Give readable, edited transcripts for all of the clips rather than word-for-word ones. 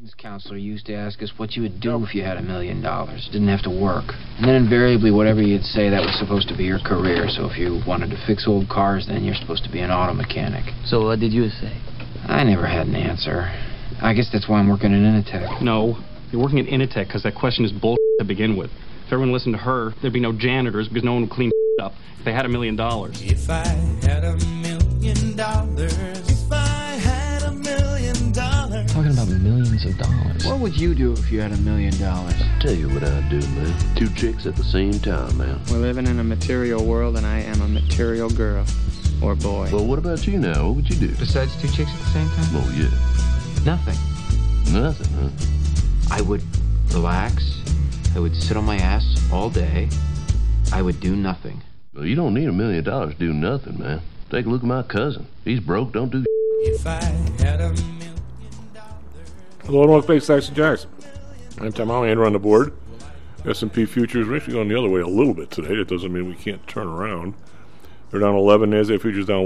guidance counselor used to ask us what you would do if you had $1 million. Didn't have to work. And then invariably, whatever you'd say, that was supposed to be your career. So if you wanted to fix old cars, then you're supposed to be an auto mechanic. So what did you say? I never had an answer. I guess that's why I'm working at Initech. No, you're working at Initech because that question is bullshit to begin with. If everyone listened to her, there'd be no janitors because no one would clean up if they had $1 million. If I had $1 million, if I had $1 million. Talking about millions of dollars. What would you do if you had $1 million? Tell you what I'd do, man. 2 chicks at the same time, man. We're living in a material world, and I am a material girl. Or boy. Well, what about you now? What would you do? Besides 2 chicks at the same time? Oh, yeah. Nothing. Nothing, huh? I would relax. I would sit on my ass all day. I would do nothing. Well, you don't need $1 million to do nothing, man. Take a look at my cousin. He's broke, don't do If I had $1 million. Hello and welcome back to Stocks and Jocks. I'm Tom Hollander on the board. S&P futures are actually going the other way a little bit today. That doesn't mean we can't turn around. They're down 11. NASDAQ futures down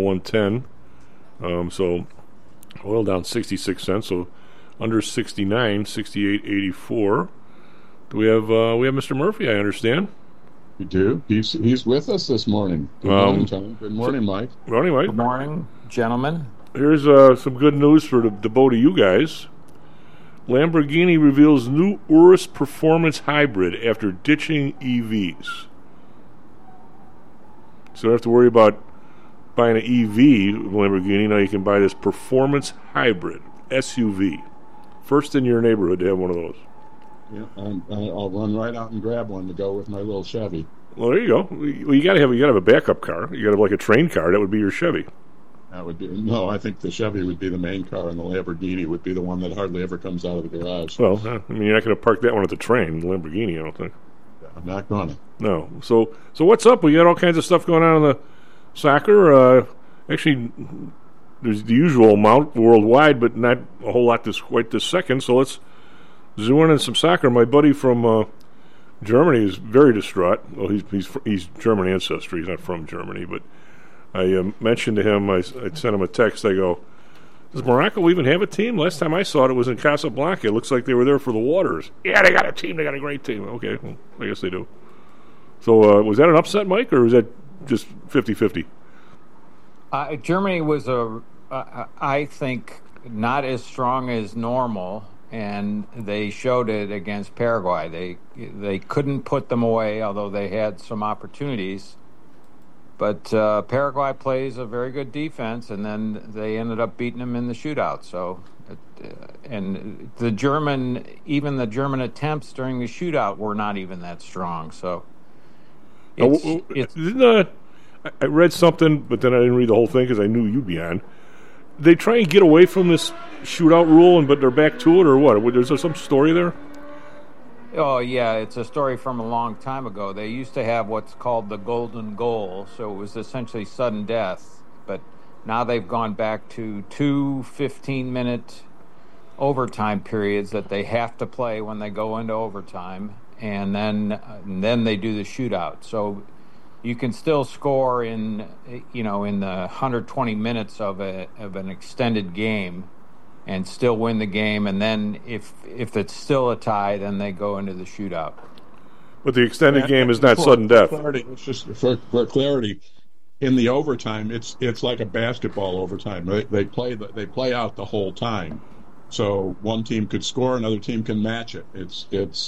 110. So oil down 66 cents. So under 69, 68.84. Do we have Mr. Murphy? I understand. We do. He's with us this morning. Good morning, Tom. Good morning, Mike. Morning, Mike. Good morning, gentlemen. Here's some good news for the both of you guys. Lamborghini reveals new Urus Performance Hybrid after ditching EVs. So you don't have to worry about buying an EV Lamborghini. Now you can buy this Performance Hybrid SUV. First in your neighborhood to have one of those. Yeah, I'll run right out and grab one to go with my little Chevy. Well, there you go. Well, you gotta have a backup car. You gotta have like a train car. That would be your Chevy. That would be I think the Chevy would be the main car, and the Lamborghini would be the one that hardly ever comes out of the garage. Well, I mean, you're not going to park that one at the train, the Lamborghini, I don't think. I'm not gonna. No. So what's up? We got all kinds of stuff going on in the soccer. Actually, there's the usual amount worldwide, but not a whole lot quite this second. So let's zoom in on some soccer. My buddy from Germany is very distraught. Well, he's German ancestry. He's not from Germany, but I mentioned to him, I sent him a text. I go, does Morocco even have a team? Last time I saw it was in Casablanca. It looks like they were there for the waters. Yeah, they got a team. They got a great team. Okay, well, I guess they do. So was that an upset, Mike, or was that just 50-50? Germany was, I think, not as strong as normal, and they showed it against Paraguay. They couldn't put them away, although they had some opportunities. But Paraguay plays a very good defense, and then they ended up beating them in the shootout. So, and the German attempts during the shootout were not even that strong. So, I read something, but then I didn't read the whole thing because I knew you'd be on. They try and get away from this shootout rule, but they're back to it, or what? Is there some story there? Oh, yeah, it's a story from a long time ago. They used to have what's called the golden goal, so it was essentially sudden death. But now they've gone back to 2 15-minute overtime periods that they have to play when they go into overtime, and then they do the shootout. So you can still score in the 120 minutes of an extended game and still win the game, and then if it's still a tie, then they go into the shootout. But the extended game is not sudden death. It's just for clarity. In the overtime, it's like a basketball overtime. They play out the whole time. So one team could score, another team can match it. It's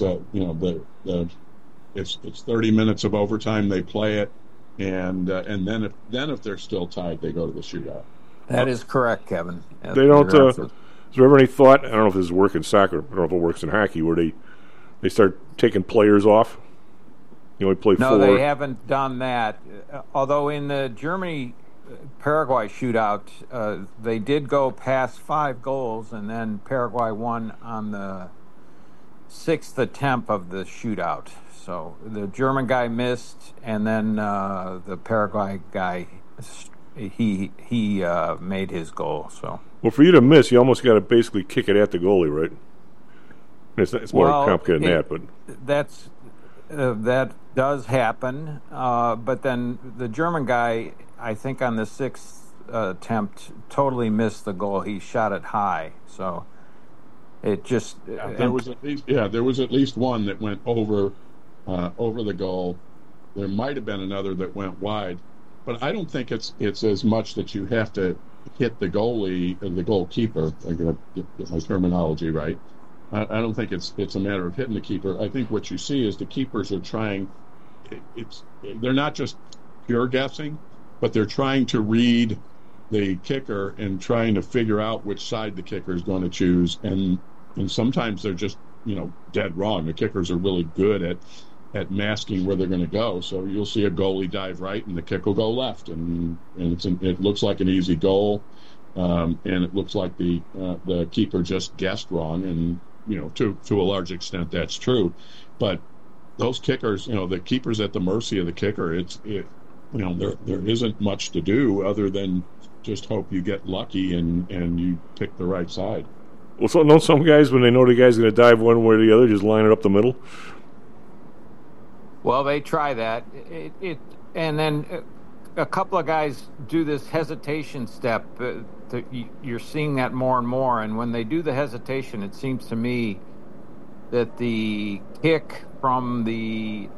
30 minutes of overtime. They play it, and then if they're still tied, they go to the shootout. That is correct, Kevin. They don't. Is there ever any thought? I don't know if this works in soccer. I don't know if it works in hockey, where they start taking players off. You only play 4. No, they haven't done that. Although in the Germany-Paraguay shootout, they did go past 5 goals, and then Paraguay won on the 6th attempt of the shootout. So the German guy missed, and then the Paraguay guy, he made his goal. So. Well, for you to miss, you almost got to basically kick it at the goalie, right? It's more complicated than that, but that does happen. But then the German guy, I think on the 6th attempt, totally missed the goal. He shot it high, so It just There was at least one that went over the goal. There might have been another that went wide, but I don't think it's as much that you have to hit the goalie or the goalkeeper. I gotta get my terminology right. I don't think it's a matter of hitting the keeper. I think what you see is the keepers are trying. They're not just pure guessing, but they're trying to read the kicker and trying to figure out which side the kicker is going to choose. And sometimes they're just dead wrong. The kickers are really good at masking where they're going to go. So you'll see a goalie dive right and the kick will go left, and it looks like an easy goal, and it looks like the keeper just guessed wrong, and to a large extent that's true. But those kickers, the keeper's at the mercy of the kicker. There isn't much to do other than just hope you get lucky and you pick the right side. Well, so don't some guys, when they know the guy's going to dive one way or the other, just line it up the middle? Well, they try that. And then a couple of guys do this hesitation step. You're seeing that more and more. And when they do the hesitation, it seems to me that the kick from the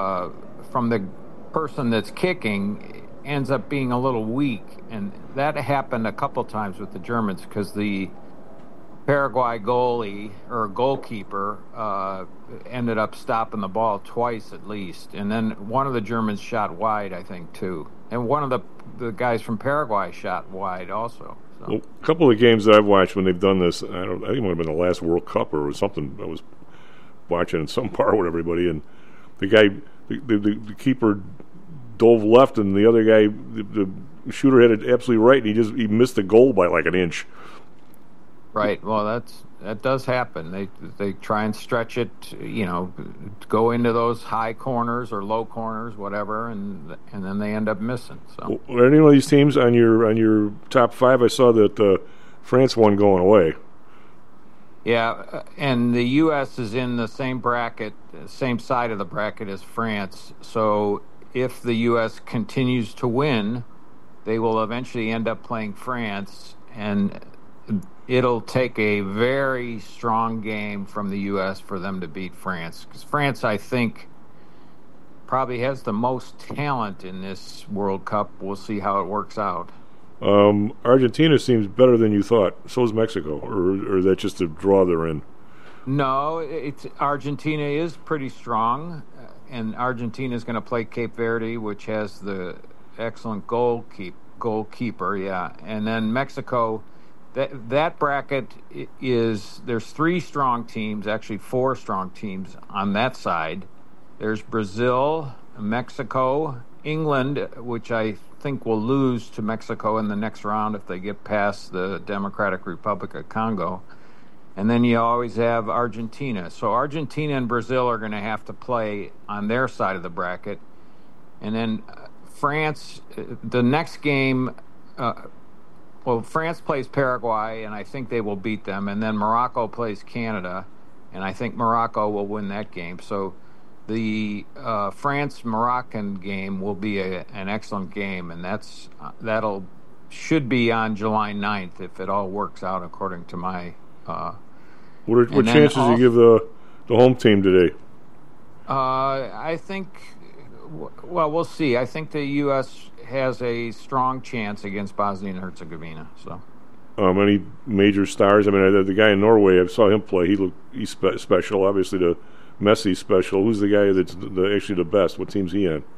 person that's kicking ends up being a little weak. And that happened a couple times with the Germans because the Paraguay goalie or goalkeeper ended up stopping the ball twice at least, and then one of the Germans shot wide, I think, too, and one of the guys from Paraguay shot wide also. So. Well, a couple of games that I've watched when they've done this, I think it might have been the last World Cup or something. I was watching in some bar with everybody, and the guy, the keeper, dove left, and the other guy, the shooter, had it absolutely right, and he missed the goal by like an inch. Right. Well, that does happen. They try and stretch it, go into those high corners or low corners, whatever, and then they end up missing. So, are any of these teams on your top five? I saw that France won going away. Yeah, and the U.S. is in the same bracket, same side of the bracket as France. So, if the U.S. continues to win, they will eventually end up playing France, and it'll take a very strong game from the U.S. for them to beat France. Because France, I think, probably has the most talent in this World Cup. We'll see how it works out. Argentina seems better than you thought. So is Mexico. Or is that just a draw they're in? No, Argentina is pretty strong. And Argentina is going to play Cape Verde, which has the excellent goalkeeper, yeah. And then Mexico... That bracket is, there's 3 strong teams, actually 4 strong teams on that side. There's Brazil, Mexico, England, which I think will lose to Mexico in the next round if they get past the Democratic Republic of Congo. And then you always have Argentina. So Argentina and Brazil are going to have to play on their side of the bracket. And then France, the next game... Well, France plays Paraguay, and I think they will beat them. And then Morocco plays Canada, and I think Morocco will win that game. So the France-Moroccan game will be an excellent game, and that'll should be on July 9th if it all works out according to my... What chances do you give the home team today? I think... Well, we'll see. I think the U.S. has a strong chance against Bosnia and Herzegovina. So, any major stars? I mean, the guy in Norway, I saw him play. He's special. Obviously, the Messi special. Who's the guy that's actually the best? What team's he in?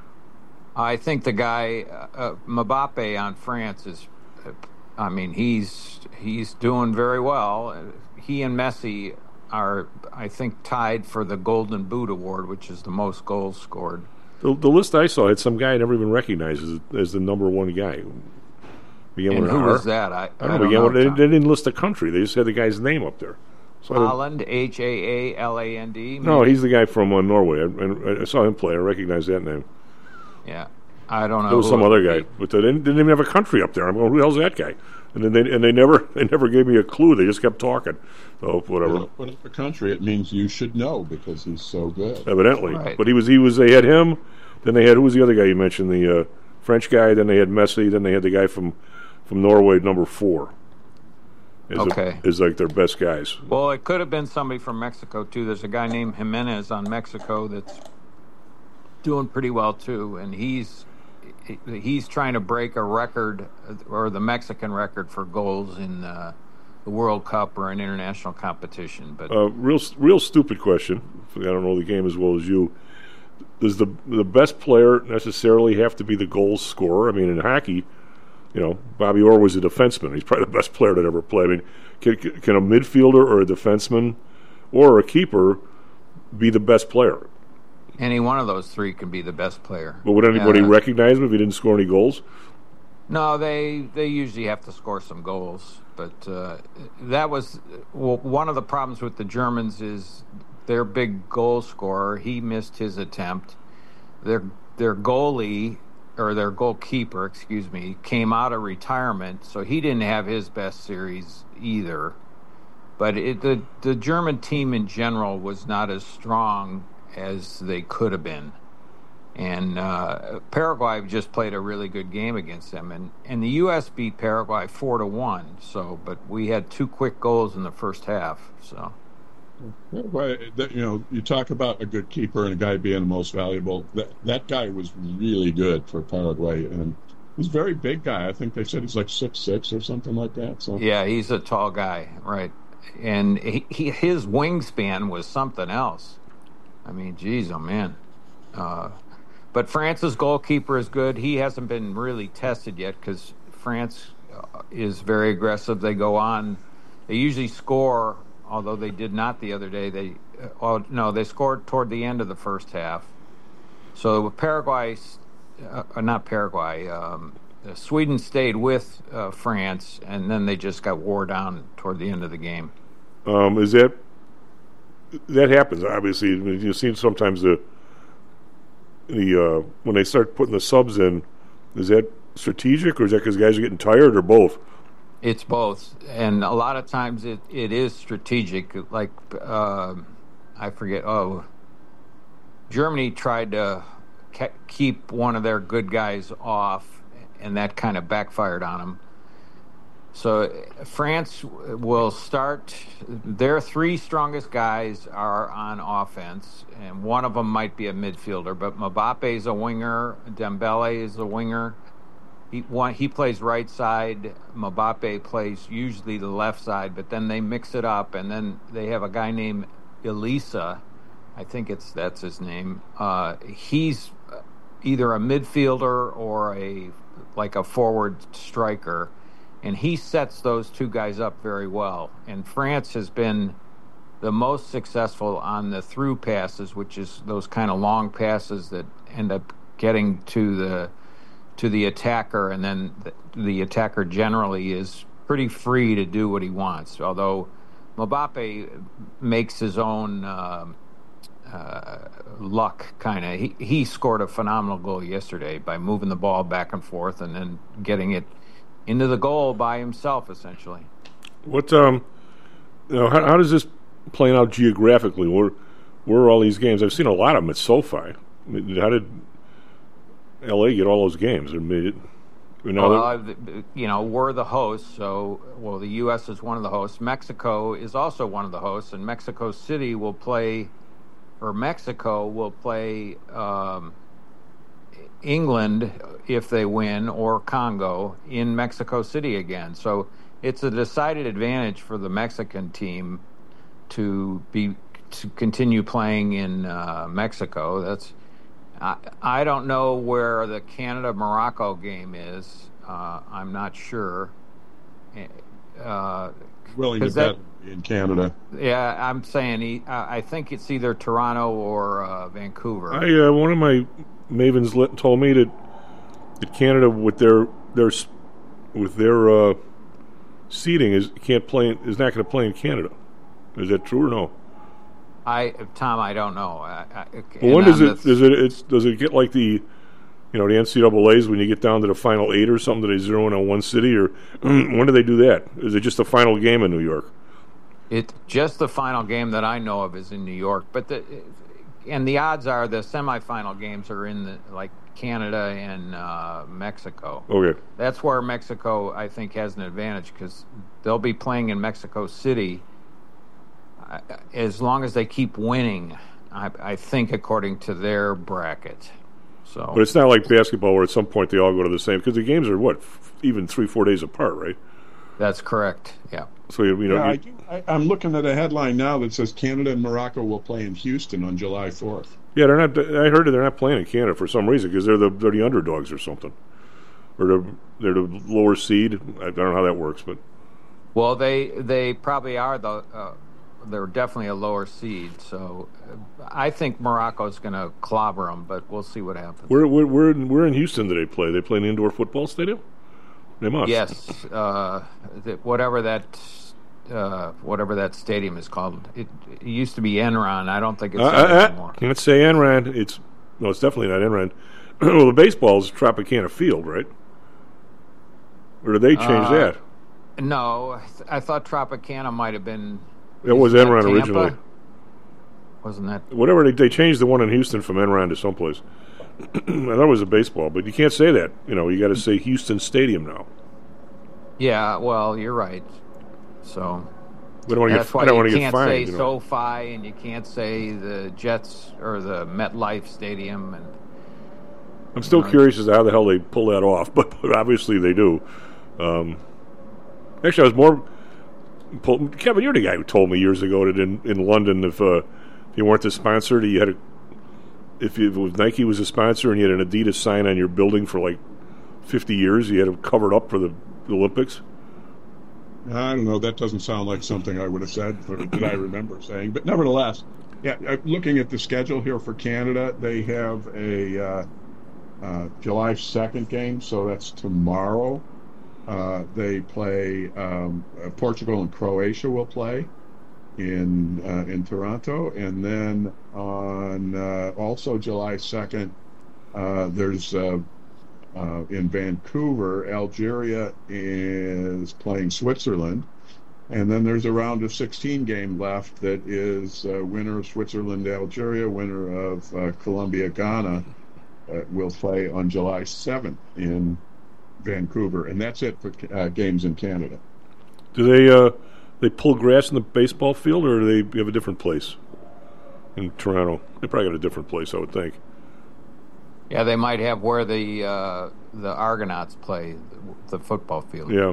I think the guy Mbappe on France is. I mean, he's doing very well. He and Messi are, I think, tied for the Golden Boot Award, which is the most goals scored. The list I saw had some guy I never even recognized as the number one guy. And who was that? I don't know. know. They didn't list the country. They just had the guy's name up there. So Haaland, Haaland. No, he's the guy from Norway. I saw him play. I recognized that name. Yeah, I don't know. There was some other guy, but they didn't even have a country up there. I'm going, who the hell's that guy? And then they never gave me a clue. They just kept talking. So whatever. Put up a country, it means you should know because he's so good. Evidently, right. But he was. They had him. Then they had, who was the other guy you mentioned? The French guy. Then they had Messi. Then they had the guy from Norway, number 4. as like their best guys. Well, it could have been somebody from Mexico too. There's a guy named Jimenez on Mexico that's doing pretty well too, and he's trying to break a record, or the Mexican record for goals in the World Cup or an international competition. But real stupid question. I don't know the game as well as you. Does the best player necessarily have to be the goal scorer? I mean, in hockey, Bobby Orr was a defenseman. He's probably the best player that ever played. I mean, can a midfielder or a defenseman or a keeper be the best player? Any one of those three can be the best player. But would anybody recognize him if he didn't score any goals? No, they usually have to score some goals. But that was one of the problems with the Germans is their big goal scorer. He missed his attempt. Their goalie, or their goalkeeper, came out of retirement, so he didn't have his best series either. But the German team in general was not as strong as they could have been. And Paraguay just played a really good game against them. And the U.S. beat Paraguay 4-1. But we had 2 quick goals in the first half. So, well, you talk about a good keeper and a guy being the most valuable. That guy was really good for Paraguay, and he's a very big guy. I think they said he's like 6'6" or something like that. So yeah, he's a tall guy, right? And his wingspan was something else. I mean, geez, oh man. But France's goalkeeper is good. He hasn't been really tested yet because France is very aggressive. They go on. They usually score, although they did not the other day. They scored toward the end of the first half. So Sweden stayed with France, and then they just got wore down toward the end of the game. Is that happens? Obviously, you've seen sometimes the when they start putting the subs in. Is that strategic, or is that because guys are getting tired, or both? It's both, and a lot of times it is strategic. Like I forget. Germany tried to keep one of their good guys off, and that kind of backfired on them. So France will start. Their 3 strongest guys are on offense, and one of them might be a midfielder. But Mbappe is a winger. Dembele is a winger. He plays right side. Mbappe plays usually the left side, but then they mix it up, and then they have a guy named Elisa. I think that's his name. He's either a midfielder or a forward striker. And he sets those 2 guys up very well. And France has been the most successful on the through passes, which is those kind of long passes that end up getting to the attacker, and then the attacker generally is pretty free to do what he wants. Although Mbappe makes his own luck, kind of. He scored a phenomenal goal yesterday by moving the ball back and forth and then getting it into the goal by himself, essentially. What how does this play out geographically? Where are all these games? I've seen a lot of them at SoFi. How did LA get all those games? We're the hosts, so the U.S. is one of the hosts. Mexico is also one of the hosts, and Mexico will play England if they win, or Congo in Mexico City again. So it's a decided advantage for the Mexican team to continue playing in Mexico. I don't know where the Canada-Morocco game is. I'm not sure. Willing to bet in Canada. Yeah, I'm saying I think it's either Toronto or Vancouver. One of my mavens told me that Canada, with their seeding, is not going to play in Canada. Is that true or no? Tom, I don't know. When does it get like the NCAA's when you get down to the final 8 or something? Do they zero in on one city, or when do they do that? Is it just the final game in New York? It's just the final game that I know of is in New York, but the odds are the semifinal games are in Canada and Mexico. Okay. That's where Mexico, I think, has an advantage because they'll be playing in Mexico City as long as they keep winning, I think, according to their bracket. So, But it's not like basketball where at some point they all go to the same, because the games are, even 3-4 days apart, right? That's correct, yeah. So, you know. I'm looking at a headline now that says Canada and Morocco will play in Houston on July 4th. Yeah, they're not. I heard that they're not playing in Canada for some reason because they're the underdogs or something, or they're the lower seed. I don't know how that works, but well, they probably are they're definitely a lower seed. So I think Morocco's going to clobber them, but we'll see what happens. Where in Houston do they play? They play in an indoor football stadium. They must. Yes, whatever that stadium is called. It used to be Enron. I don't think it's that anymore. Let's say Enron. It's definitely not Enron. Well, the baseball's Tropicana Field, right? Or did they change that? No, I thought Tropicana might have been. It was Enron originally. Wasn't that? Whatever, they changed the one in Houston from Enron to someplace. I thought it was a baseball, but you can't say that. You got to say Houston Stadium now. Yeah, well, you're right. So that's why you can't say SoFi, and you can't say the Jets or the MetLife Stadium. And I'm still curious as to how the hell they pull that off, but obviously they do. Actually, I was more. Kevin, you're the guy who told me years ago that in London, if you weren't the sponsor, you had if Nike was a sponsor and you had an Adidas sign on your building for like 50 years, you had it covered up for the Olympics. I don't know. That doesn't sound like something I would have said, or that I remember saying. But nevertheless, yeah. Looking at the schedule here for Canada, they have a July 2nd game, so that's tomorrow. They play Portugal and Croatia will play in Toronto, and then on also July 2nd, there's in Vancouver, Algeria is playing Switzerland, and then there's a round of 16 game left that is winner of Switzerland-Algeria, winner of Colombia-Ghana will play on July 7th in Vancouver, and that's it for games in Canada. Do they pull grass in the baseball field, or do they have a different place in Toronto? They probably got a different place, I would think. Yeah, they might have where the Argonauts play, the football field. Yeah.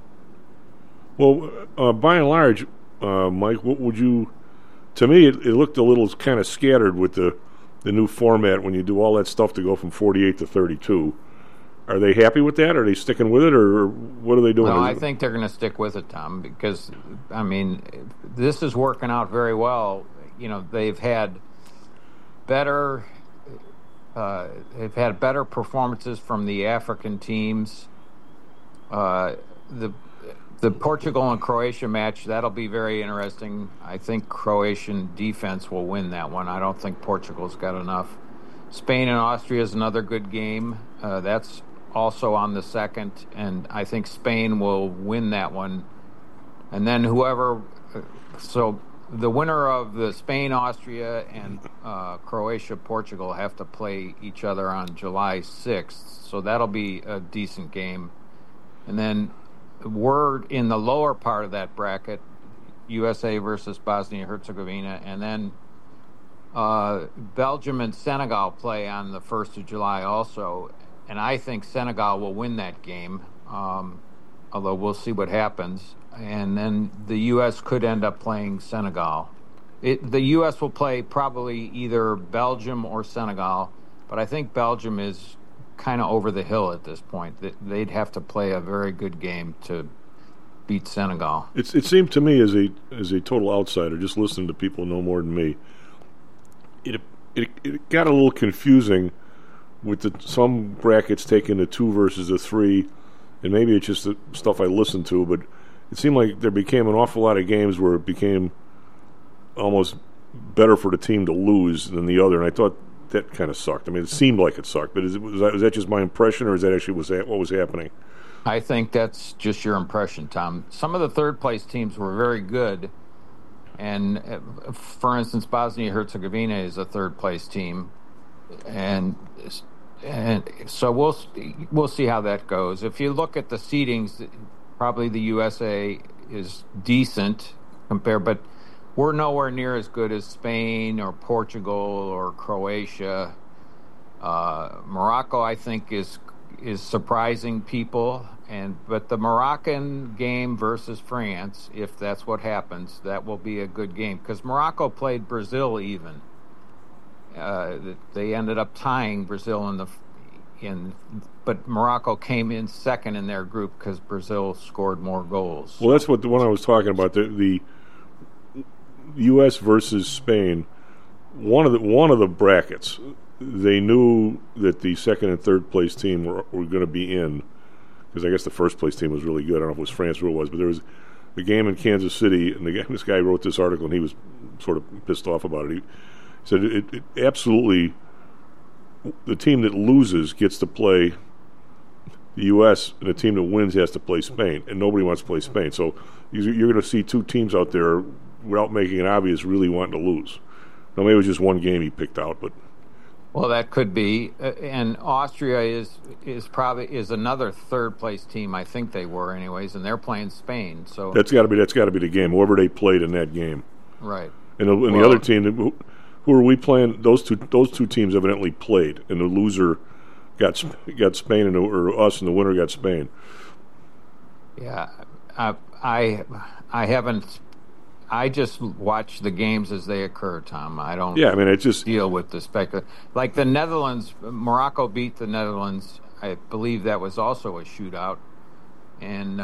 Well, by and large, Mike, what would you? To me, it looked a little kind of scattered with the new format when you do all that stuff to go from 48 to 32. Are they happy with that? Are they sticking with it, or what are they doing? No, I think they're going to stick with it, Tom, because this is working out very well. They've had better. They've had better performances from the African teams. The Portugal and Croatia match, that'll be very interesting. I think Croatian defense will win that one. I don't think Portugal's got enough. Spain and Austria is another good game. That's also on the 2nd, and I think Spain will win that one. And then so the winner of the Spain, Austria, and Croatia-Portugal have to play each other on July 6th, so that'll be a decent game. And then we're in the lower part of that bracket, USA versus Bosnia-Herzegovina, and then Belgium and Senegal play on the 1st of July also, and I think Senegal will win that game, although we'll see what happens. And then the U.S. could end up playing Senegal. The U.S. will play probably either Belgium or Senegal, but I think Belgium is kind of over the hill at this point. They'd have to play a very good game to beat Senegal. It seemed to me, as a total outsider, just listening to people who know more than me, it got a little confusing with some brackets taking the 2 versus the 3, and maybe it's just the stuff I listened to, but it seemed like there became an awful lot of games where it became almost better for the team to lose than the other, and I thought that kind of sucked. I mean, it seemed like it sucked, but was that just my impression, or is that actually what was happening? I think that's just your impression, Tom. Some of the third-place teams were very good, and for instance, Bosnia-Herzegovina is a third-place team, and and so we'll see how that goes. If you look at the seedings, probably the USA is decent compared, but we're nowhere near as good as Spain or Portugal or Croatia. Morocco, I think, is surprising people, but the Moroccan game versus France, if that's what happens, that will be a good game because Morocco played Brazil even. They ended up tying Brazil but Morocco came in second in their group because Brazil scored more goals. Well, that's what the one I was talking about. The U.S. versus Spain. One of the brackets, they knew that the second and third place team were going to be in, because I guess the first place team was really good. I don't know if it was France or it was, but there was a game in Kansas City, and this guy wrote this article, and he was sort of pissed off about it. He said it absolutely, the team that loses gets to play the U.S., and the team that wins has to play Spain, and nobody wants to play Spain. So you're going to see two teams out there, without making it obvious, really wanting to lose. Now, maybe it was just one game he picked out, but... Well, that could be. And Austria is another third place team. I think they were anyways, and they're playing Spain. So that's got to be the game. Whoever they played in that game, right? And the other team, who are we playing? Those two teams evidently played, and the loser got Spain, or us, and the winner got Spain. Yeah, I haven't. I just watch the games as they occur, Tom. I don't. Yeah, I mean, it's just deal with the speculation. Like the Netherlands, Morocco beat the Netherlands. I believe that was also a shootout, and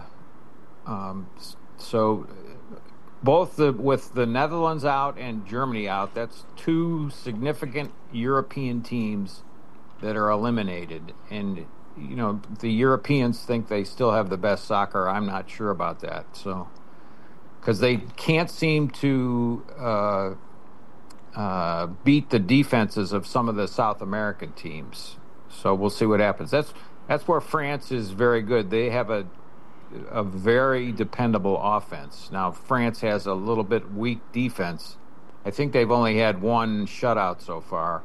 so both with the Netherlands out and Germany out, that's two significant European teams that are eliminated. And the Europeans think they still have the best soccer. I'm not sure about that. So. Because they can't seem to beat the defenses of some of the South American teams. So we'll see what happens. That's where France is very good. They have a very dependable offense. Now, France has a little bit weak defense. I think they've only had one shutout so far.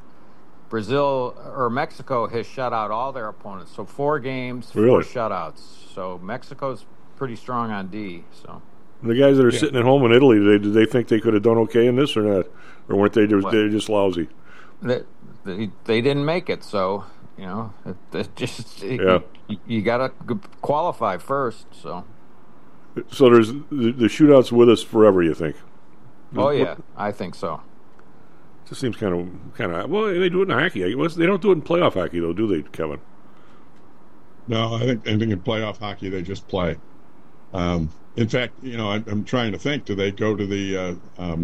Mexico has shut out all their opponents. So 4 games, 4 shutouts. So Mexico's pretty strong on D. So. The guys that are sitting at home in Italy, did they think they could have done okay in this or not? Or weren't they just lousy? They didn't make it, so, you got to qualify first, so. So there's the shootouts with us forever, you think? Oh, yeah, I think so. It just seems kind of, well, they do it in hockey. They don't do it in playoff hockey, though, do they, Kevin? No, I think in playoff hockey, they just play. In fact, I'm trying to think. Do they go to the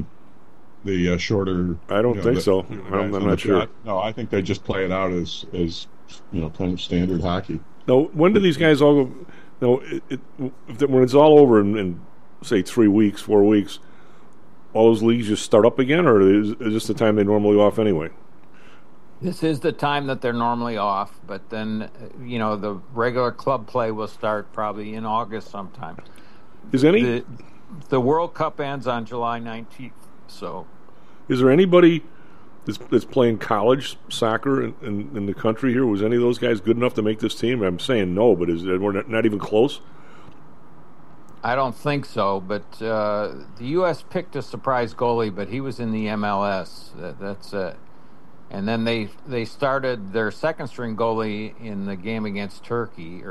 shorter? I don't think so. I'm not sure. No, I think they just play it out as kind of standard hockey. Now, when do these guys all go? No, when it's all over in say 3 weeks, 4 weeks, all those leagues just start up again, or is this the time they normally off anyway? This is the time that they're normally off, but then the regular club play will start probably in August sometime. Is any the World Cup ends on July 19th? So, is there anybody that's playing college soccer in the country here? Was any of those guys good enough to make this team? I'm saying no, but we're not even close? I don't think so. But the U.S. picked a surprise goalie, but he was in the MLS. That's it. And then they started their second string goalie in the game against Turkey,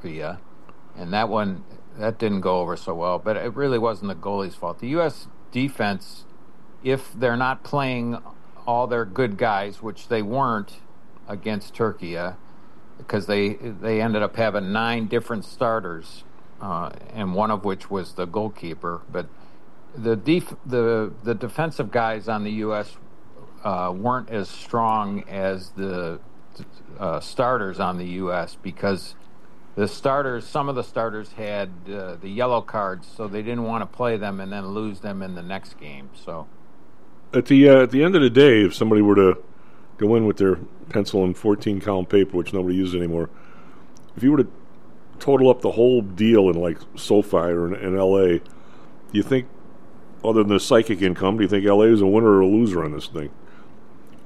and that didn't go over so well, but it really wasn't the goalie's fault. The U.S. defense, if they're not playing all their good guys, which they weren't against Turkey, because they ended up having 9 different starters, and one of which was the goalkeeper. But the defensive guys on the U.S. Weren't as strong as the starters on the U.S. because some of the starters had the yellow cards, so they didn't want to play them and then lose them in the next game. So, at the end of the day, if somebody were to go in with their pencil and 14-column paper, which nobody uses anymore, if you were to total up the whole deal in like SoFi or in L.A., do you think, other than the psychic income, do you think L.A. is a winner or a loser on this thing?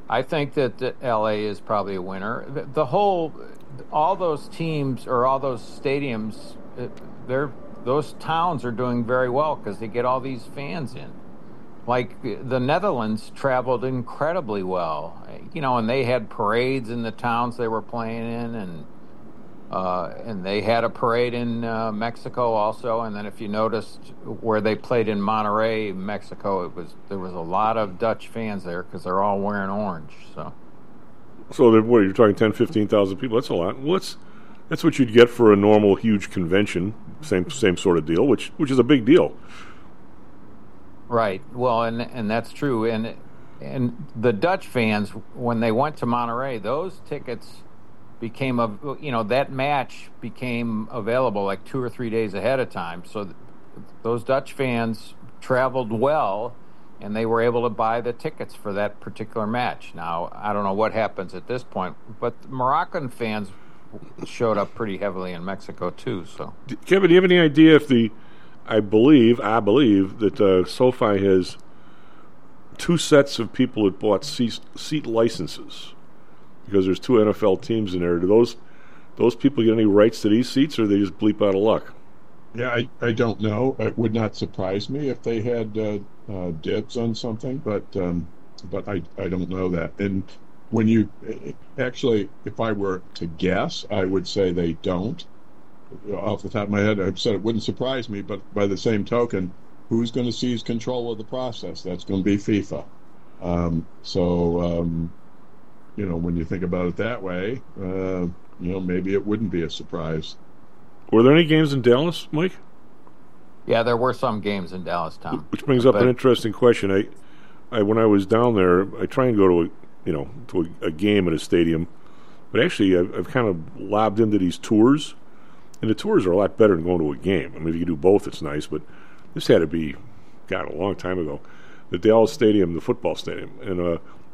I think that L.A. is probably a winner. All those teams or all those stadiums, those towns are doing very well because they get all these fans in. Like the Netherlands traveled incredibly well, and they had parades in the towns they were playing in, and they had a parade in Mexico also. And then if you noticed where they played in Monterrey, Mexico, there was a lot of Dutch fans there because they're all wearing orange. So what, you're talking 10, 15,000 people? That's a lot. Well, that's what you'd get for a normal huge convention, same sort of deal, which is a big deal. Right. Well, and that's true. And the Dutch fans, when they went to Monterrey, those tickets became that match became available like 2 or 3 days ahead of time. So those Dutch fans traveled well, and they were able to buy the tickets for that particular match. Now, I don't know what happens at this point, but Moroccan fans showed up pretty heavily in Mexico too. So, Kevin, do you have any idea if I believe that SoFi has 2 sets of people that bought seat licenses because there's 2 NFL teams in there. Do those people get any rights to these seats, or they just bleep out of luck? Yeah, I don't know. It would not surprise me if they had dibs on something, but I don't know that. And when you actually, if I were to guess, I would say they don't. Off the top of my head, I've said it wouldn't surprise me, but by the same token, who's going to seize control of the process? That's going to be FIFA. When you think about it that way, maybe it wouldn't be a surprise. Were there any games in Dallas, Mike? Yeah, there were some games in Dallas, Tom. Which brings up an interesting question. I when I was down there, I try and go to a game at a stadium, but actually I've kind of lobbed into these tours. And the tours are a lot better than going to a game. I mean, if you can do both, it's nice. But this had to be, a long time ago. The Dallas Stadium, the football stadium. And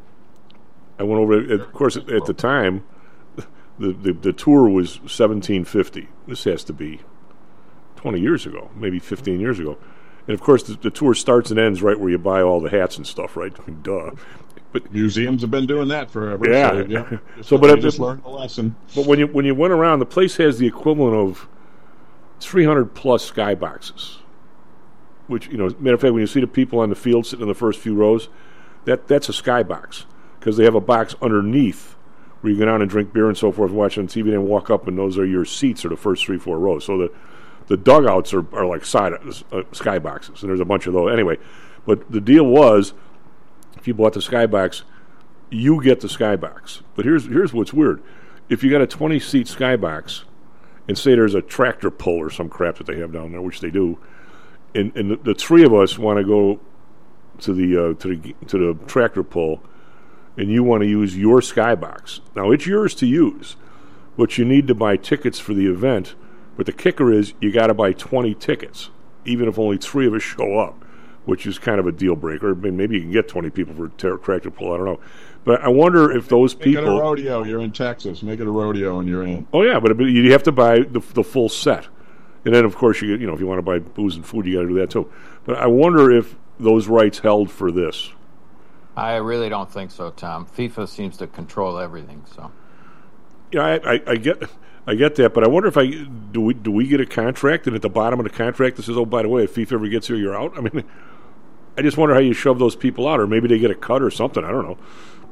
I went over, of course, at the time, the tour was $1,750. This has to be 20 years ago, maybe 15 years ago. And, of course, the tour starts and ends right where you buy all the hats and stuff, right? Duh. But museums have been doing that forever. Yeah. But just learned a lesson. But when you went around, the place has the equivalent of 300 plus skyboxes. Which, matter of fact, when you see the people on the field sitting in the first few rows, that's a skybox because they have a box underneath where you go down and drink beer and so forth, watch on TV, and walk up, and those are your seats, or the first 3-4 rows. So the dugouts are like skyboxes, and there's a bunch of those anyway. But the deal was, if you bought the skybox, you get the skybox. But here's what's weird. If you got a 20-seat skybox, and say there's a tractor pull or some crap that they have down there, which they do, and the 3 of us want to go to the tractor pull, and you want to use your skybox. Now, it's yours to use, but you need to buy tickets for the event. But the kicker is you got to buy 20 tickets, even if only 3 of us show up, which is kind of a deal breaker. I mean, maybe you can get 20 people for a tractor pull. I don't know. But I wonder if those people... Make it a rodeo. You're in Texas. Make it a rodeo and you're in. Oh, yeah, but you have to buy the full set. And then, of course, if you want to buy booze and food, you got to do that too. But I wonder if those rights held for this. I really don't think so, Tom. FIFA seems to control everything. So, yeah, I get that, but I wonder if do we get a contract, and at the bottom of the contract it says, oh, by the way, if FIFA ever gets here, you're out. I mean, I just wonder how you shove those people out, or maybe they get a cut or something. I don't know.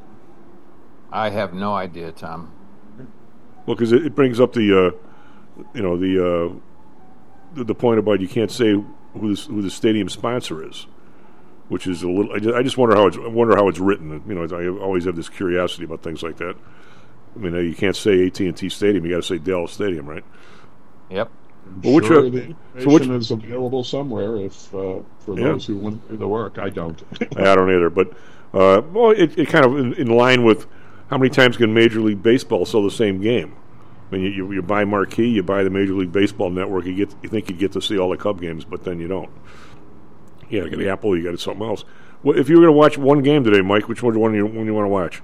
I have no idea, Tom. Well, because it brings up the point about you can't say who the stadium sponsor is, which is a little. I just wonder how it's written. I always have this curiosity about things like that. I mean, you can't say AT&T Stadium; you got to say Dallas Stadium, right? Yep. Well, the information is available somewhere if for those who want to do the work. I don't. I don't either. But it kind of in line with how many times can Major League Baseball sell the same game? I mean, you buy Marquee, you buy the Major League Baseball network, you think you get to see all the Cub games, but then you don't. You got to get Apple, you got something else. Well, if you were going to watch one game today, Mike, which one do you want to watch?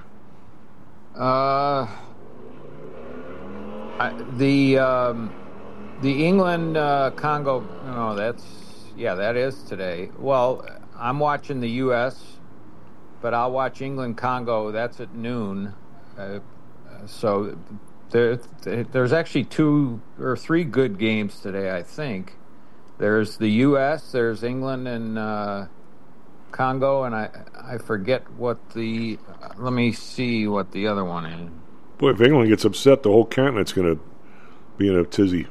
The England Congo. No, that is today. Well, I'm watching the U.S. but I'll watch England-Congo. That's at noon. So there's actually 2 or 3 good games today, I think. There's the U.S., there's England and Congo, and I forget what the... let me see what the other one is. Boy, if England gets upset, the whole continent's going to be in a tizzy.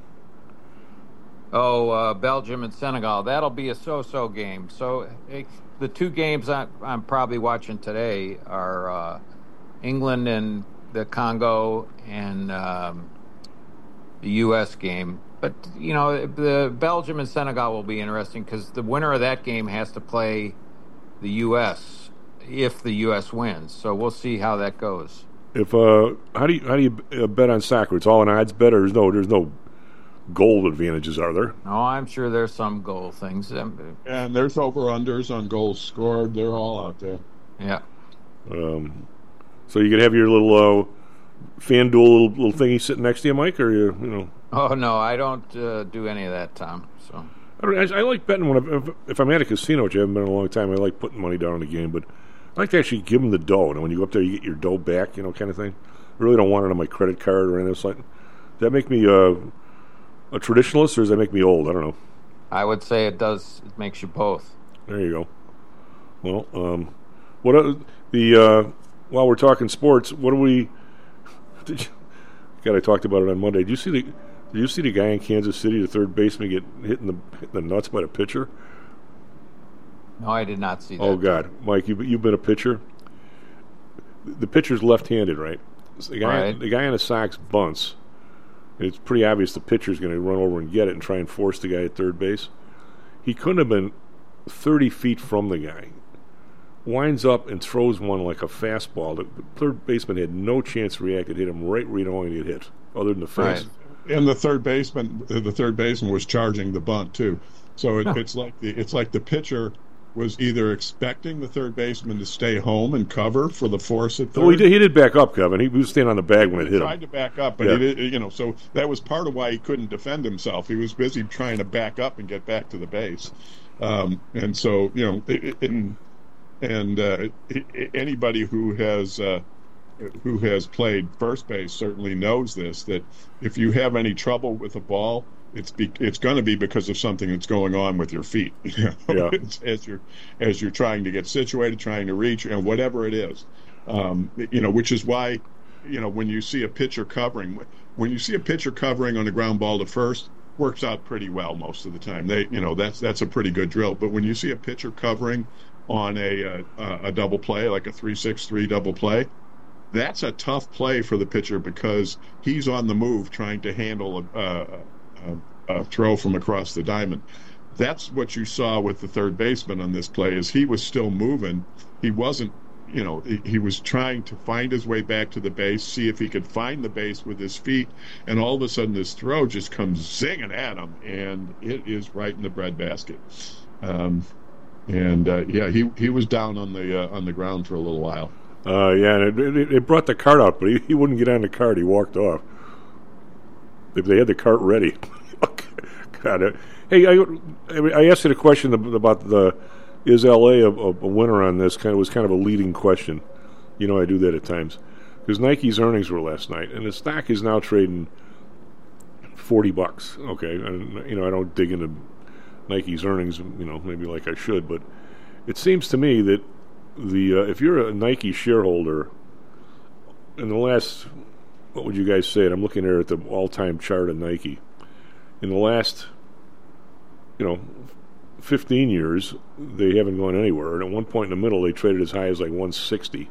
Belgium and Senegal. That'll be a so-so game. So the 2 games I'm probably watching today are England and the Congo and the U.S. game. But, the Belgium and Senegal will be interesting because the winner of that game has to play the U.S. if the U.S. wins. So we'll see how that goes. If how do you bet on soccer? It's all an odds bet, or there's no goal advantages, are there? No, I'm sure there's some goal things. And there's over-unders on goals scored. They're all out there. Yeah. So you could have your little FanDuel little thingy sitting next to you, Mike, or you. Oh no, I don't do any of that, Tom. So I like betting if I'm at a casino, which I haven't been in a long time. I like putting money down on the game, but I like to actually give them the dough. And when you go up there, you get your dough back, kind of thing. I really don't want it on my credit card or anything like that. Does that make me a traditionalist, or does that make me old? I don't know. I would say it does. It makes you both. There you go. Well, while we're talking sports, what do we? God, I talked about it on Monday. Did you see the guy in Kansas City, the third baseman, get hit in the nuts by the pitcher? No, I did not see that. Oh God, Mike, you've been a pitcher. The pitcher's left-handed, right? The guy on the Sox bunts. It's pretty obvious the pitcher's going to run over and get it and try and force the guy at third base. He couldn't have been 30 feet from the guy. Winds up and throws one like a fastball. The third baseman had no chance to react. It hit him right where he wanted to get hit, other than the face. Right. And the third baseman was charging the bunt too. So it's like the pitcher was either expecting the third baseman to stay home and cover for the force at third. Well, he did back up, Kevin. He was standing on the bag when it hit him. He tried to back up, but he did, so that was part of why he couldn't defend himself. He was busy trying to back up and get back to the base. And so, anybody who has played first base certainly knows this, that if you have any trouble with a ball, it's going to be because of something that's going on with your feet. As you're trying to get situated, trying to reach, and whatever it is, which is why, when you see a pitcher covering on a ground ball to first, works out pretty well most of the time. That's a pretty good drill. But when you see a pitcher covering on a double play, like a 3-6-3 double play, that's a tough play for the pitcher because he's on the move trying to handle a throw from across the diamond. That's what you saw with the third baseman on this play, is he was still moving. He wasn't, he was trying to find his way back to the base, see if he could find the base with his feet, and all of a sudden this throw just comes zinging at him, and it is right in the breadbasket. He was down on the ground for a little while. And it brought the cart out, but he wouldn't get on the cart. He walked off. If they had the cart ready. God, hey, I asked you a question about is LA a winner on this? Was kind of a leading question. I do that at times because Nike's earnings were last night, and the stock is now trading $40. Okay, and I don't dig into Nike's earnings, maybe like I should, but it seems to me that if you're a Nike shareholder in the last, what would you guys say? I'm looking here at the all-time chart of Nike. In the last, 15 years, they haven't gone anywhere. And at one point in the middle, they traded as high as like 160.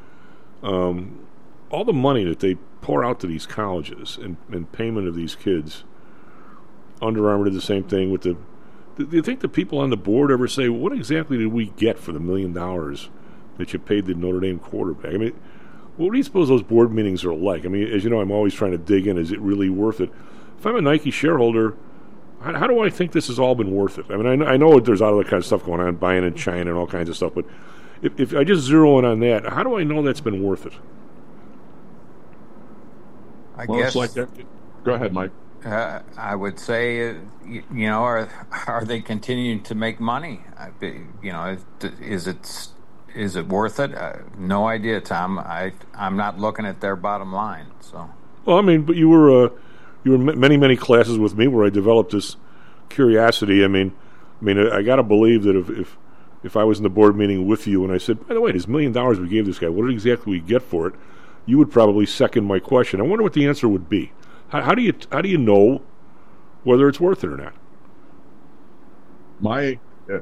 All the money that they pour out to these colleges and payment of these kids, Under Armour did the same thing with do you think the people on the board ever say, what exactly did we get for the $1 million that you paid the Notre Dame quarterback? I mean, what do you suppose those board meetings are like? I mean, as you know, I'm always trying to dig in. Is it really worth it? If I'm a Nike shareholder, how do I think this has all been worth it? I mean, I know there's all that kind of stuff going on, buying in China and all kinds of stuff, but if I just zero in on that, how do I know that's been worth it? I guess. It's like that. Go ahead, Mike. I would say, are they continuing to make money? Is Is it worth it? No idea, Tom. I'm not looking at their bottom line. So. Well, I mean, but you were many classes with me where I developed this curiosity. I mean, I got to believe that if I was in the board meeting with you and I said, by the way, this $1 million we gave this guy, what did exactly we get for it? You would probably second my question. I wonder what the answer would be. How do you know whether it's worth it or not? My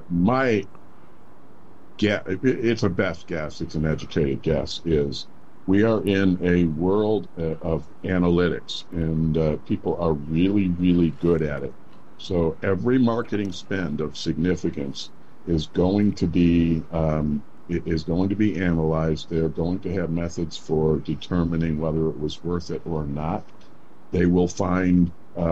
guess, it's a best guess, it's an educated guess, is we are in a world of analytics, and people are really, really good at it. So every marketing spend of significance is going to be analyzed. They're going to have methods for determining whether it was worth it or not. They will find,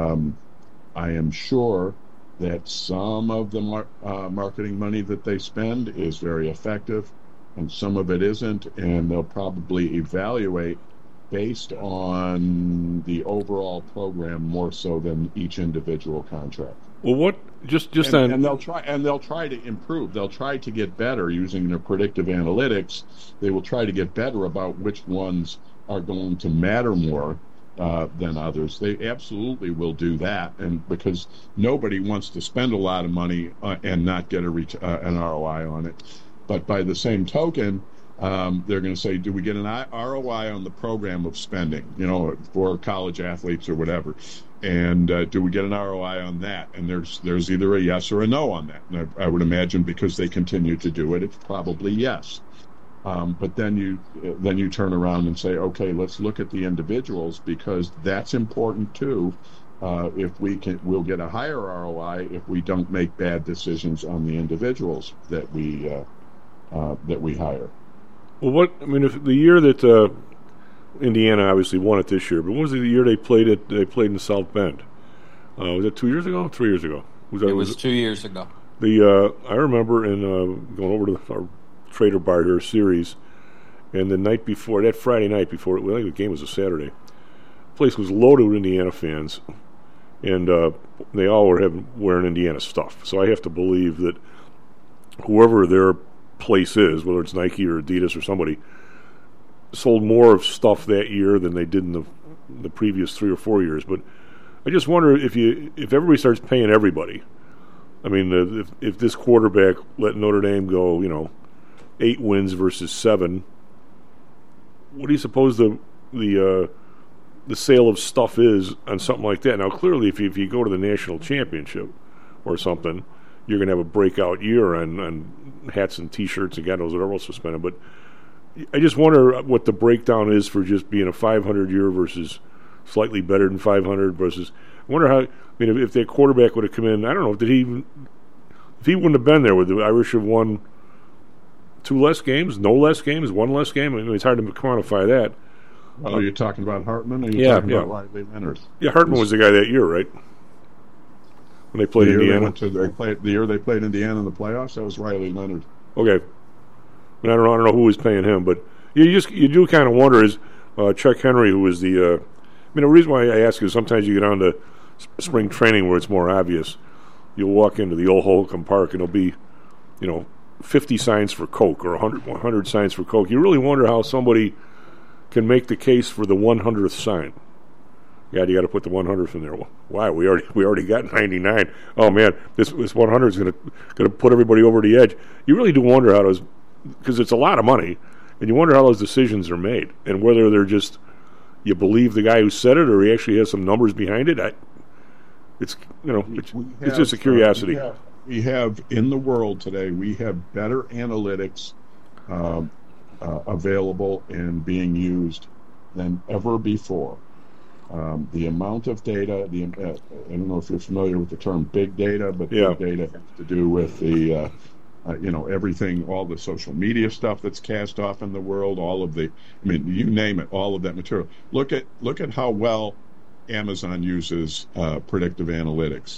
I am sure, that some of the marketing money that they spend is very effective, and some of it isn't, and they'll probably evaluate based on the overall program more so than each individual contract. Well, what and they'll try to improve. They'll try to get better using their predictive analytics. They will try to get better about which ones are going to matter more than others. They absolutely will do that, and because nobody wants to spend a lot of money and not get an ROI on it. But by the same token, they're going to say, do we get an ROI on the program of spending, for college athletes or whatever? And do we get an ROI on that? And there's either a yes or a no on that. And I would imagine because they continue to do it, it's probably yes. But then you turn around and say, okay, let's look at the individuals, because that's important too. We'll get a higher ROI if we don't make bad decisions on the individuals that we hire. Well, if the year that Indiana obviously won it this year, but what was the year they played in South Bend? Was that 2 years ago? 3 years ago? It was 2 years ago. I remember going over to our Trader Bar here series, and the night before, that Friday night before, I think the game was a Saturday, the place was loaded with Indiana fans, and they all were wearing Indiana stuff. So I have to believe that whoever their place is, whether it's Nike or Adidas or somebody, sold more of stuff that year than they did in the previous 3 or 4 years. But I just wonder if everybody starts paying everybody. I mean, if this quarterback let Notre Dame go, 8 wins versus 7, what do you suppose the sale of stuff is on something like that? Now, clearly, if you go to the national championship or something, you're going to have a breakout year on hats and T-shirts and God knows whatever else to spend. But I just wonder what the breakdown is for just being a 500 year versus slightly better than 500 versus. I wonder how. I mean, if that quarterback would have come in, I don't know. If he wouldn't have been there, would the Irish have won 2 less games, no less games, 1 less game? I mean, it's hard to quantify that. Oh, you're talking about Hartman? Or talking about Riley Leonard? Yeah, Hartman was the guy that year, right? When they played Indiana. The year they played Indiana in the playoffs, that was Riley Leonard. Okay. I don't know who was paying him, but you do kind of wonder is Chuck Henry, who was the reason why I ask is sometimes you get on to spring training where it's more obvious. You'll walk into the old Holcomb Park and there'll be, 50 signs for Coke or 100 signs for Coke. You really wonder how somebody can make the case for the 100th sign. Yeah, you got to put the 100th in there. Why? We already got 99. Oh man, this 100 is going to put everybody over the edge. You really do wonder how those, because it's a lot of money, and you wonder how those decisions are made and whether they're just you believe the guy who said it or he actually has some numbers behind it. It's just a curiosity. We have in the world today, we have better analytics available and being used than ever before. The amount of data, I don't know if you're familiar with the term big data, but big data has to do with the, everything, all the social media stuff that's cast off in the world, you name it, all of that material. Look at how well Amazon uses predictive analytics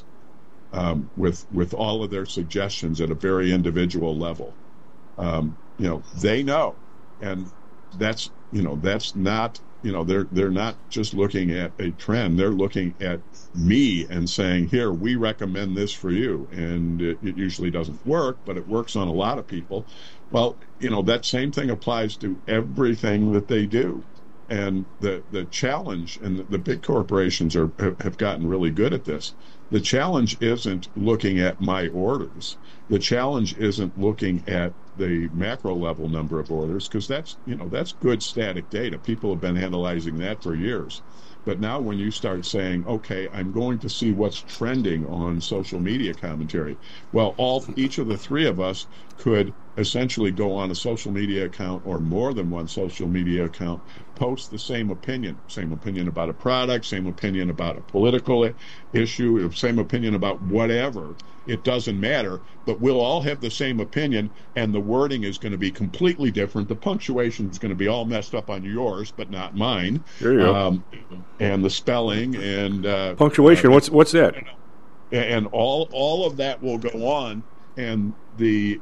with all of their suggestions at a very individual level. They know, and that's not they're not just looking at a trend. They're looking at me and saying, here, we recommend this for you. And it usually doesn't work, but it works on a lot of people. Well, that same thing applies to everything that they do. And the challenge, and the big corporations have gotten really good at this. The challenge isn't looking at my orders. The challenge isn't looking at the macro level number of orders, because that's good static data. People have been analyzing that for years. But now when you start saying, okay, I'm going to see what's trending on social media commentary, well, each of the three of us could essentially go on a social media account or more than one social media account, post the same opinion about a product, same opinion about a political issue, same opinion about whatever. It doesn't matter, but we'll all have the same opinion, and the wording is going to be completely different. The punctuation is going to be all messed up on yours, but not mine. There you go. And the spelling and punctuation. What's that? And all of that will go on, and the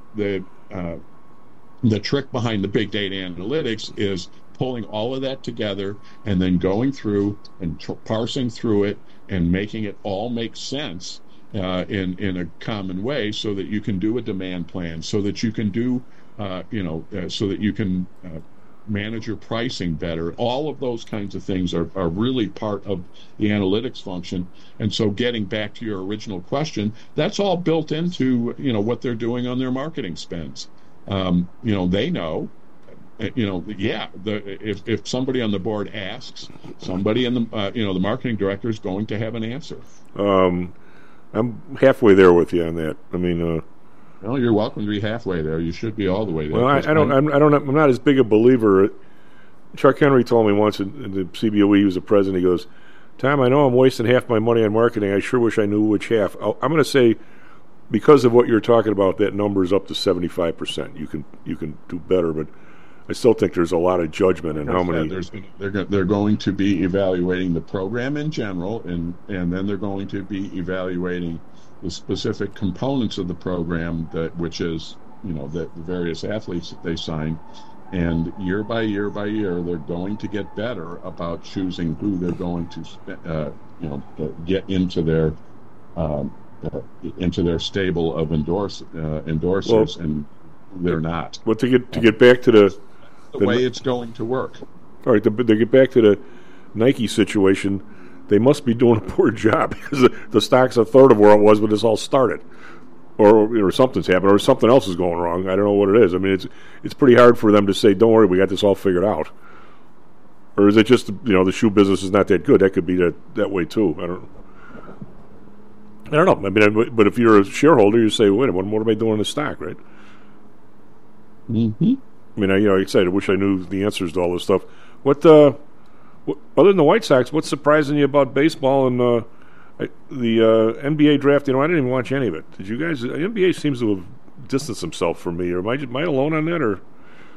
trick behind the big data analytics is pulling all of that together and then going through and parsing through it and making it all make sense in a common way, so that you can do a demand plan, so that you can do so that you can manage your pricing better. All of those kinds of things are really part of the analytics function. And so getting back to your original question, that's all built into what they're doing on their marketing spends. They know, if somebody on the board asks, somebody in the marketing director is going to have an answer. I'm halfway there with you on that. I mean, well, you're welcome to be halfway there. You should be all the way there. Well, I'm not as big a believer. Chuck Henry told me once in the CBOE, he was the president. He goes, "Tom, I know I'm wasting half my money on marketing. I sure wish I knew which half." I'm going to say, because of what you're talking about, that number is up to 75%. You can do better, but I still think there's a lot of judgment in how many. They're going to be evaluating the program in general, and then they're going to be evaluating the specific components of the program, which is the various athletes that they sign, and year by year by year, they're going to get better about choosing who they're going to get into their stable of endorsers, and they're not. But to get back to the way it's going to work. All right, to get back to the Nike situation, they must be doing a poor job, because the stock's a third of where it was when this all started, or something's happened, or something else is going wrong. I don't know what it is. I mean, it's pretty hard for them to say, "Don't worry, we got this all figured out." Or is it just the shoe business is not that good? That could be that way too. I don't know. I mean, but if you're a shareholder, you say, "Wait, what am I doing in the stock?" Right? Mm-hmm. I mean, like I said, I wish I knew the answers to all this stuff. What other than the White Sox, what's surprising you about baseball and the NBA draft? I didn't even watch any of it. Did you guys? The NBA seems to have distanced himself from me. Or am I alone on that? Or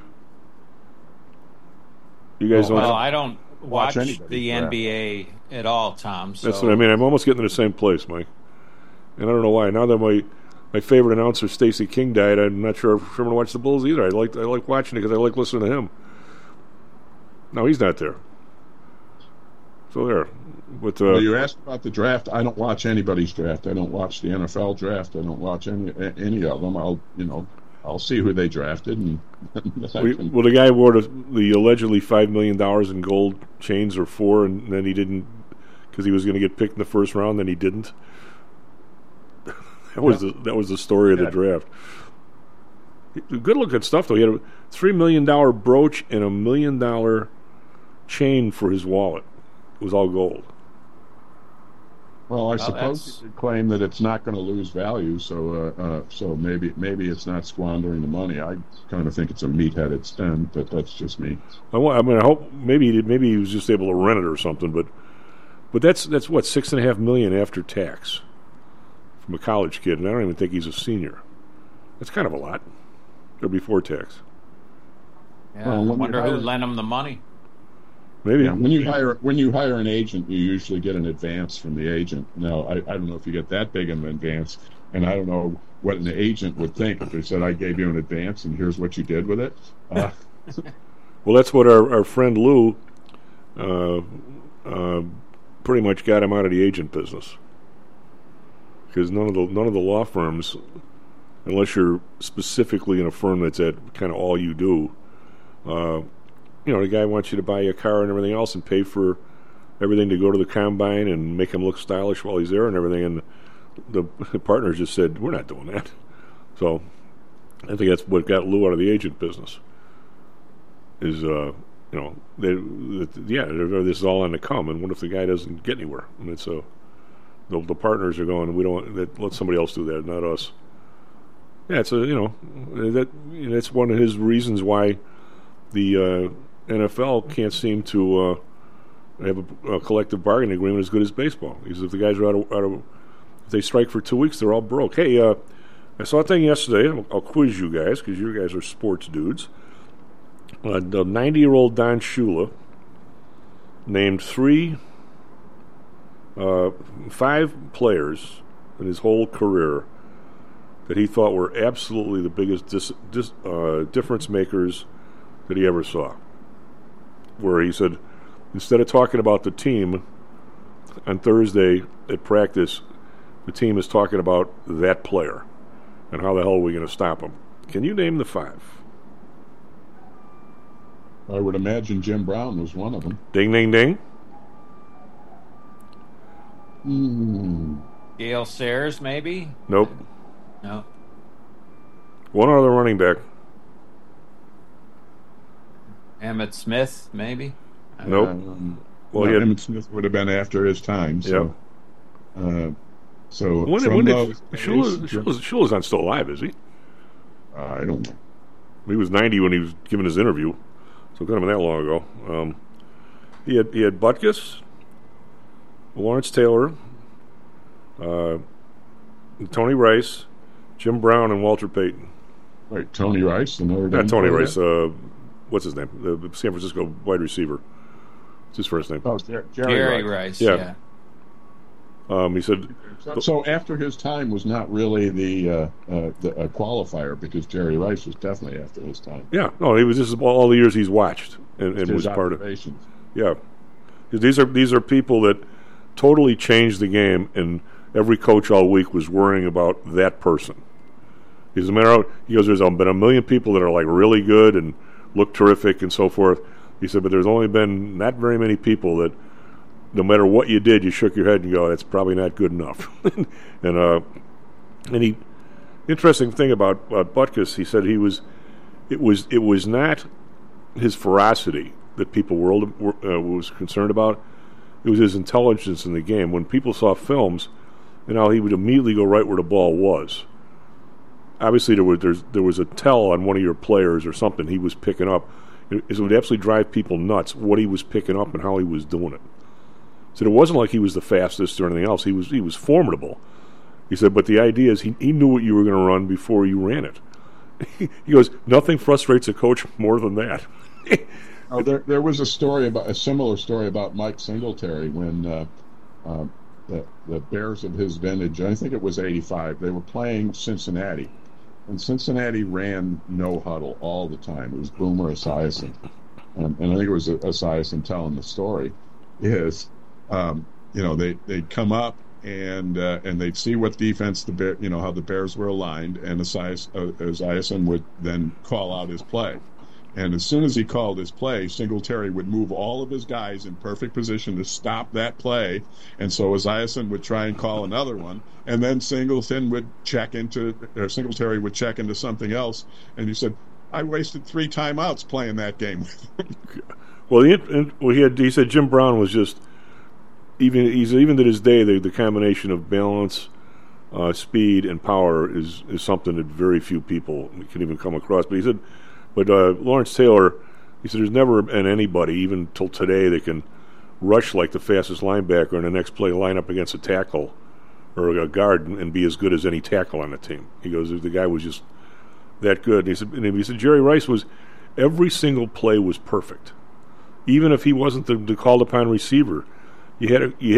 you guys don't? Well, I don't watch the draft. NBA at all, Tom. So. That's what I mean. I'm almost getting to the same place, Mike. And I don't know why. Now that my favorite announcer, Stacey King, died, I'm not sure if I'm going to watch the Bulls either. I like watching it because I like listening to him. No, he's not there. So there. But, well, you asked about the draft. I don't watch anybody's draft. I don't watch the NFL draft. I don't watch any of them. I'll see who they drafted. And well, the guy wore the allegedly $5 million in gold chains, or $4 million, and then he didn't, because he was going to get picked in the first round, then he didn't. That was the story of the draft. Good looking stuff though. He had a $3 million brooch and $1 million chain for his wallet. It was all gold. Well, I suppose you could claim that it's not going to lose value, so maybe it's not squandering the money. I kind of think it's a meat-headed spend, but that's just me. I hope maybe he was just able to rent it or something, but that's what, $6.5 million after tax from a college kid, and I don't even think he's a senior. That's kind of a lot. Or before tax. Yeah, I wonder who lent him the money. Maybe. Yeah, when you hire an agent, you usually get an advance from the agent. Now, I don't know if you get that big of an advance, and I don't know what an agent would think if they said, "I gave you an advance, and here's what you did with it." Well, that's what our friend Lou pretty much got him out of the agent business, because none of the law firms, unless you're specifically in a firm that's at kind of all you do, the guy wants you to buy a car and everything else and pay for everything to go to the combine and make him look stylish while he's there and everything. And the partners just said, we're not doing that. So I think that's what got Lou out of the agent business. Is this is all on the come, and what if the guy doesn't get anywhere? And it's the partners are going, we don't let somebody else do that, not us. Yeah, it's that's one of his reasons why the NFL can't seem to have a collective bargaining agreement as good as baseball. Because if the guys are out of if they strike for 2 weeks, they're all broke. Hey, I saw a thing yesterday. I'll quiz you guys because you guys are sports dudes. The 90-year-old Don Shula named 5 players in his whole career that he thought were absolutely the biggest difference makers that he ever saw. Where he said, instead of talking about the team on Thursday at practice, the team is talking about that player and how the hell are we going to stop him. Can you name the 5? I would imagine Jim Brown was one of them. Ding, ding, ding. Gale Sayers, maybe? Nope. No. One other running back. Emmitt Smith, maybe? Nope. Emmitt Smith would have been after his time. So, Shula's not still alive, is he? I don't know. He was 90 when he was giving his interview, so it couldn't have been that long ago. He had Butkus, Lawrence Taylor, Tony Rice, Jim Brown, and Walter Payton. Right, Tony Rice, the Notre Dame. Not Tony Rice. What's his name? The San Francisco wide receiver. What's his first name? Oh, Jerry Rice. Yeah. He said. So after his time was not really the qualifier, because Jerry Rice was definitely after his time. Yeah. No, he was just all the years he's watched and was part of it. Yeah. These are people that totally changed the game, and every coach all week was worrying about that person. He goes, there's been a million people that are like really good and look terrific and so forth. He said, but there's only been not very many people that no matter what you did, you shook your head and go, that's probably not good enough. and interesting thing about Butkus, he said it was not his ferocity that people was concerned about. It was his intelligence in the game. When people saw films, he would immediately go right where the ball was. Obviously, there was a tell on one of your players or something he was picking up. It would absolutely drive people nuts what he was picking up and how he was doing it. So it wasn't like he was the fastest or anything else. He was formidable. He said, but the idea is he knew what you were going to run before you ran it. He goes, nothing frustrates a coach more than that. There was a similar story about Mike Singletary when the Bears of his vintage, I think it was 85, they were playing Cincinnati. And Cincinnati ran no huddle all the time. It was Boomer Esiason. And I think it was Esiason telling the story. They'd come up and they'd see what defense how the Bears were aligned, and Esiason would then call out his play. And as soon as he called his play, Singletary would move all of his guys in perfect position to stop that play. And so Esiason would try and call another one, and then Singletary would check into something else. And he said, I wasted 3 timeouts playing that game with him. Well, he said Jim Brown was just even to this day the combination of balance, speed, and power is something that very few people can even come across. But he said. But Lawrence Taylor, he said, there's never been anybody, even till today, that can rush like the fastest linebacker and the next play line up against a tackle or a guard and be as good as any tackle on the team. He goes, the guy was just that good. And he said Jerry Rice every single play was perfect. Even if he wasn't the called upon receiver, he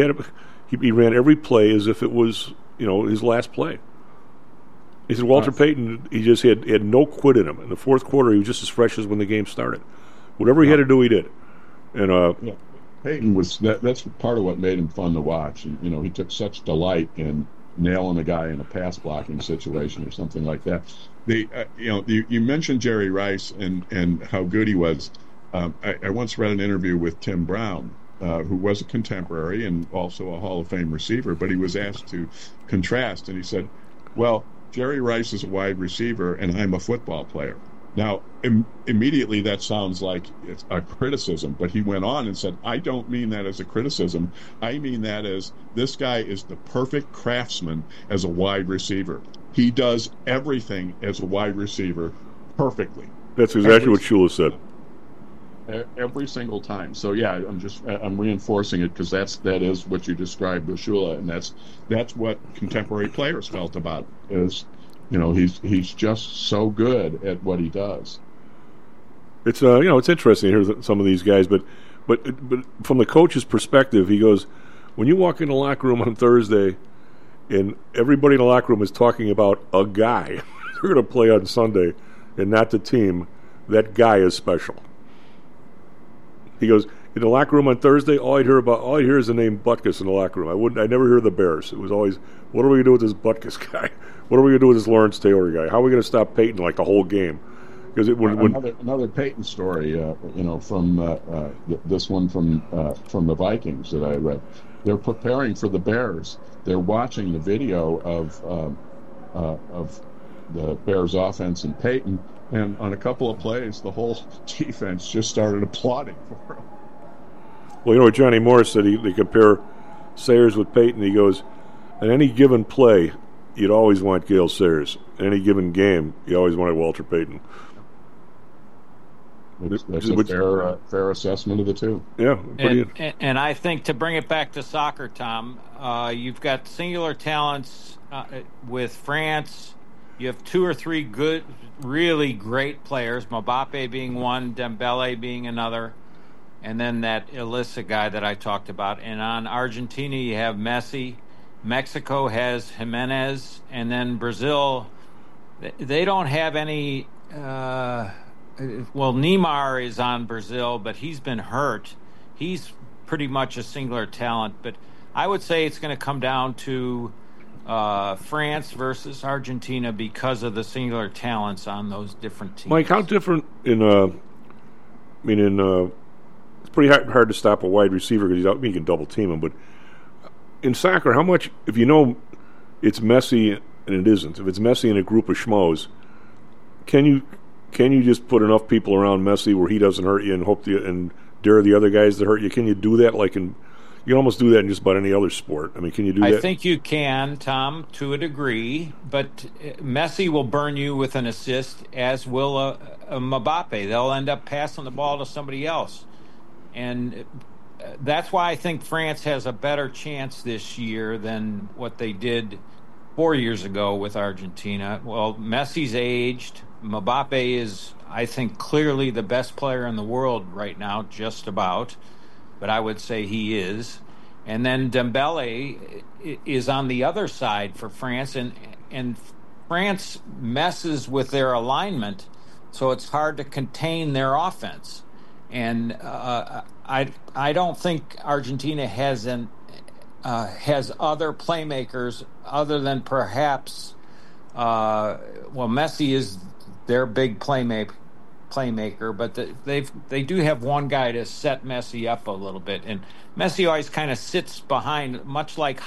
ran every play as if it was his last play. He said Walter Payton, he just had no quit in him. In the fourth quarter, he was just as fresh as when the game started. Whatever he had to do, he did. And Peyton was that's part of what made him fun to watch. And, he took such delight in nailing a guy in a pass blocking situation or something like that. You mentioned Jerry Rice and how good he was. I once read an interview with Tim Brown, who was a contemporary and also a Hall of Fame receiver, but he was asked to contrast, and he said, well, Jerry Rice is a wide receiver and I'm a football player. Now, immediately that sounds like it's a criticism, but he went on and said, I don't mean that as a criticism. I mean that as this guy is the perfect craftsman as a wide receiver. He does everything as a wide receiver perfectly. That's exactly what Shula said. Every single time. So yeah, I'm reinforcing it because that is what you described with Shula, and that's what contemporary players felt about it, is he's just so good at what he does. It's it's interesting to hear some of these guys, but from the coach's perspective, he goes, when you walk in the locker room on Thursday, and everybody in the locker room is talking about a guy they're going to play on Sunday, and not the team, that guy is special. He goes, in the locker room on Thursday, all I hear is the name Butkus in the locker room. I never hear the Bears. It was always, what are we going to do with this Butkus guy? What are we going to do with this Lawrence Taylor guy? How are we going to stop Peyton like the whole game? Because another Peyton story, from this one from the Vikings that I read. They're preparing for the Bears. They're watching the video of the Bears offense and Peyton. And on a couple of plays, the whole defense just started applauding for him. Well, what Johnny Morris said, they compare Sayers with Peyton. He goes, in any given play, you'd always want Gale Sayers. In any given game, you always wanted Walter Payton. That's a fair assessment of the two. Yeah. And I think to bring it back to soccer, Tom, you've got singular talents with France. You have two or three good, really great players, Mbappe being one, Dembele being another, and then that Elisa guy that I talked about. And on Argentina, you have Messi. Mexico has Jimenez. And then Brazil, they don't have any Neymar is on Brazil, but he's been hurt. He's pretty much a singular talent. But I would say it's going to come down to France versus Argentina because of the singular talents on those different teams. Mike, how different it's pretty hard to stop a wide receiver because you can double team him, but in soccer, how much, if you know it's Messi and it isn't, if it's Messi and a group of schmoes, can you just put enough people around Messi where he doesn't hurt you and dare the other guys to hurt you? Can you do that you can almost do that in just about any other sport. I mean, can you do that? I think you can, Tom, to a degree, but Messi will burn you with an assist, as will Mbappe. They'll end up passing the ball to somebody else. And that's why I think France has a better chance this year than what they did 4 years ago with Argentina. Well, Messi's aged. Mbappe is, I think, clearly the best player in the world right now, just about. But I would say he is. And then Dembele is on the other side for France, and France messes with their alignment, so it's hard to contain their offense. And I don't think Argentina has other playmakers other than perhaps Messi is their big playmaker, but they do have one guy to set Messi up a little bit, and Messi always kind of sits behind, much like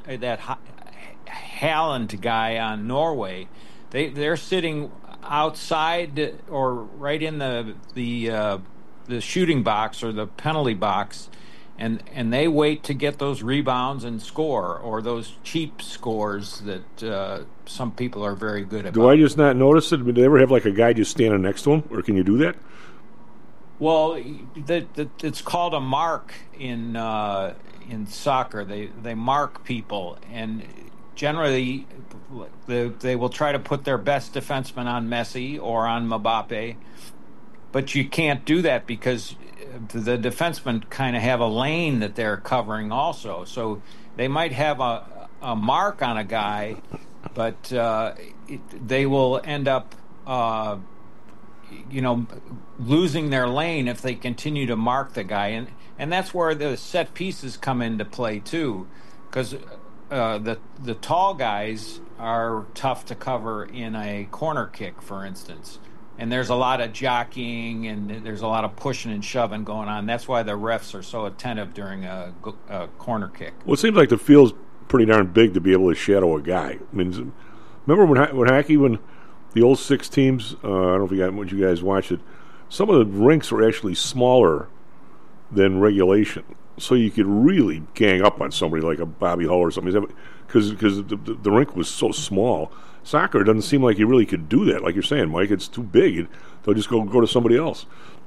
Haaland guy on Norway. They're sitting outside or right in the shooting box or the penalty box, and they wait to get those rebounds and score, or those cheap scores that some people are very good at. Do I just not notice it? Do they ever have like a guy just standing next to him, or can you do that? Well, it's called a mark in soccer. They mark people, and generally they will try to put their best defenseman on Messi or on Mbappe, but you can't do that because the defensemen kind of have a lane that they're covering also. So they might have a mark on a guy, but they will end up losing their lane if they continue to mark the guy, and that's where the set pieces come into play too, because the tall guys are tough to cover in a corner kick, for instance. And there's a lot of jockeying and there's a lot of pushing and shoving going on. That's why the refs are so attentive during a corner kick. Well, it seems like the field's pretty darn big to be able to shadow a guy. I mean, remember when hockey, when the old 6 teams, I don't know if you guys watched it, some of the rinks were actually smaller than regulation. So you could really gang up on somebody like a Bobby Hull or something, because the rink was so small. Soccer, it doesn't seem like you really could do that. Like you're saying, Mike, it's too big. They'll just go to somebody else.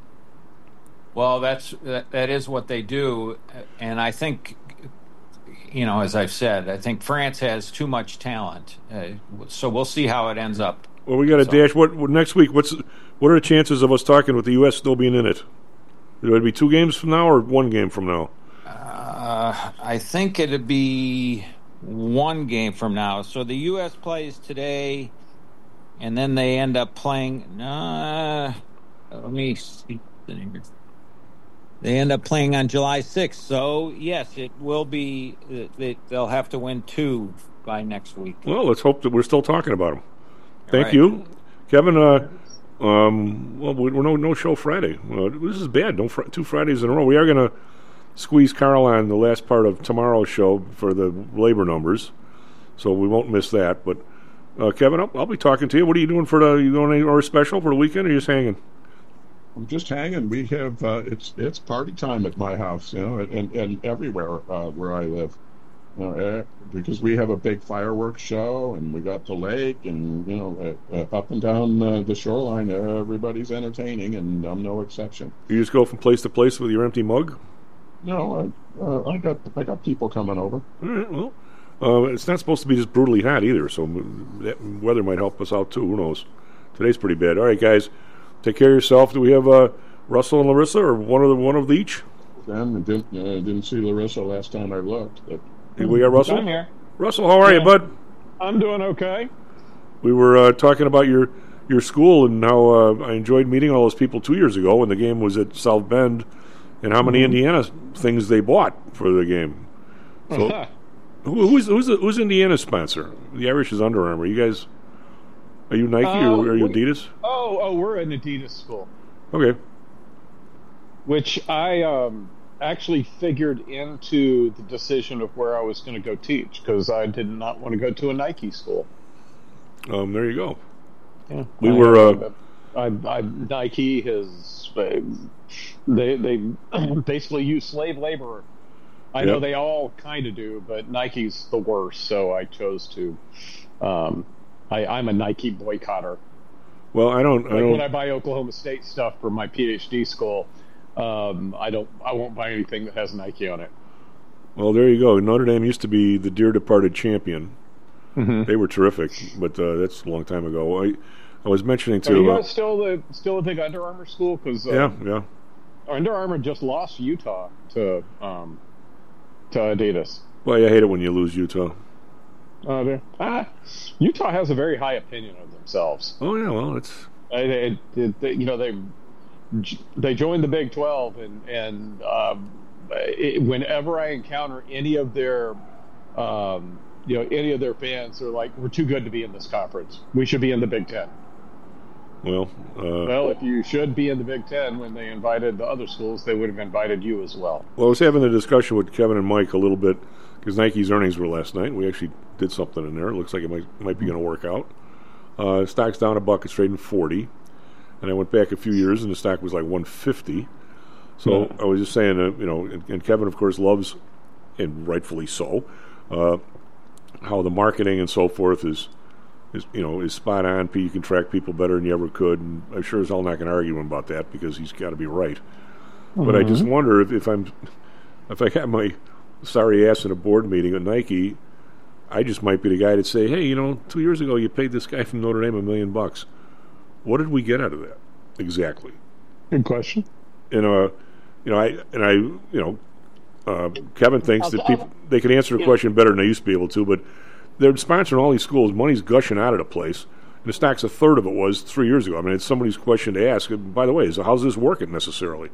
Well, that is what they do, and I think, as I've said, I think France has too much talent. So we'll see how it ends up. Well, we got a dash. What next week? What are the chances of us talking with the U.S. still being in it? Would it be 2 games from now or 1 game from now? I think it'd be 1 game from now. So the U.S. plays today, and then they end up playing. Let me see. They end up playing on July 6th. So yes, it will be. They'll have to win 2 by next week. Well, let's hope that we're still talking about them. Thank right. you, Kevin. Well, we're no show Friday. This is bad. 2 Fridays in a row. We are going to squeeze Carl on the last part of tomorrow's show for the labor numbers, so we won't miss that. But Kevin, I'll be talking to you. What are you doing you doing any special for the weekend, or are you just hanging? I'm just hanging. We have it's party time at my house, and everywhere where I live, because we have a big fireworks show, and we got the lake, and up and down the shoreline, everybody's entertaining, and I'm no exception. You just go from place to place with your empty mug? No, I got people coming over. All right, well, it's not supposed to be just brutally hot either, so that weather might help us out too. Who knows? Today's pretty bad. All right, guys, take care of yourself. Do we have Russell and Larissa, or one of each? Didn't see Larissa last time I looked. But we got Russell. I'm here. Russell, how are you, bud? I'm doing okay. We were talking about your school and how I enjoyed meeting all those people 2 years ago when the game was at South Bend, and how many Indiana things they bought for the game. So, who's Indiana's sponsor? The Irish is Under Armour. You guys, are you Nike or are you Adidas? Oh, we're an Adidas school. Okay. Which I actually figured into the decision of where I was going to go teach, because I did not want to go to a Nike school. There you go. Yeah. We were. Nike has they basically use slave labor. I know they all kind of do, but Nike's the worst. So I chose to. I'm a Nike boycotter. Well, I don't. When I buy Oklahoma State stuff for my PhD school, I won't buy anything that has Nike on it. Well, there you go. Notre Dame used to be the dear departed champion. Mm-hmm. They were terrific, but that's a long time ago. I was mentioning to. Are you guys still a big Under Armour school? Because yeah. Under Armour just lost Utah to Adidas. Well, I hate it when you lose Utah. Utah has a very high opinion of themselves. Oh yeah, well it's. They joined the Big 12, and whenever I encounter any of their fans, they're like, "We're too good to be in this conference. We should be in the Big 10." Well, if you should be in the Big 10, when they invited the other schools, they would have invited you as well. Well, I was having a discussion with Kevin and Mike a little bit because Nike's earnings were last night. We actually did something in there. It looks like it might be going to work out. Stock's down $1. It's trading 40. And I went back a few years, and the stock was like 150. So I was just saying, and Kevin, of course, loves, and rightfully so, how the marketing and so forth is spot on. You can track people better than you ever could, and I'm sure as hell not going to argue him about that because he's got to be right. Mm-hmm. But I just wonder if I got my sorry ass in a board meeting at Nike, I just might be the guy to say, hey, 2 years ago you paid this guy from Notre Dame $1 million. What did we get out of that exactly? Good question. Kevin thinks that people they can answer the question better than they used to be able to, but they're sponsoring all these schools. Money's gushing out of the place. the stock's a third of it was 3 years ago. I mean, it's somebody's question to ask. By the way, how's this working necessarily?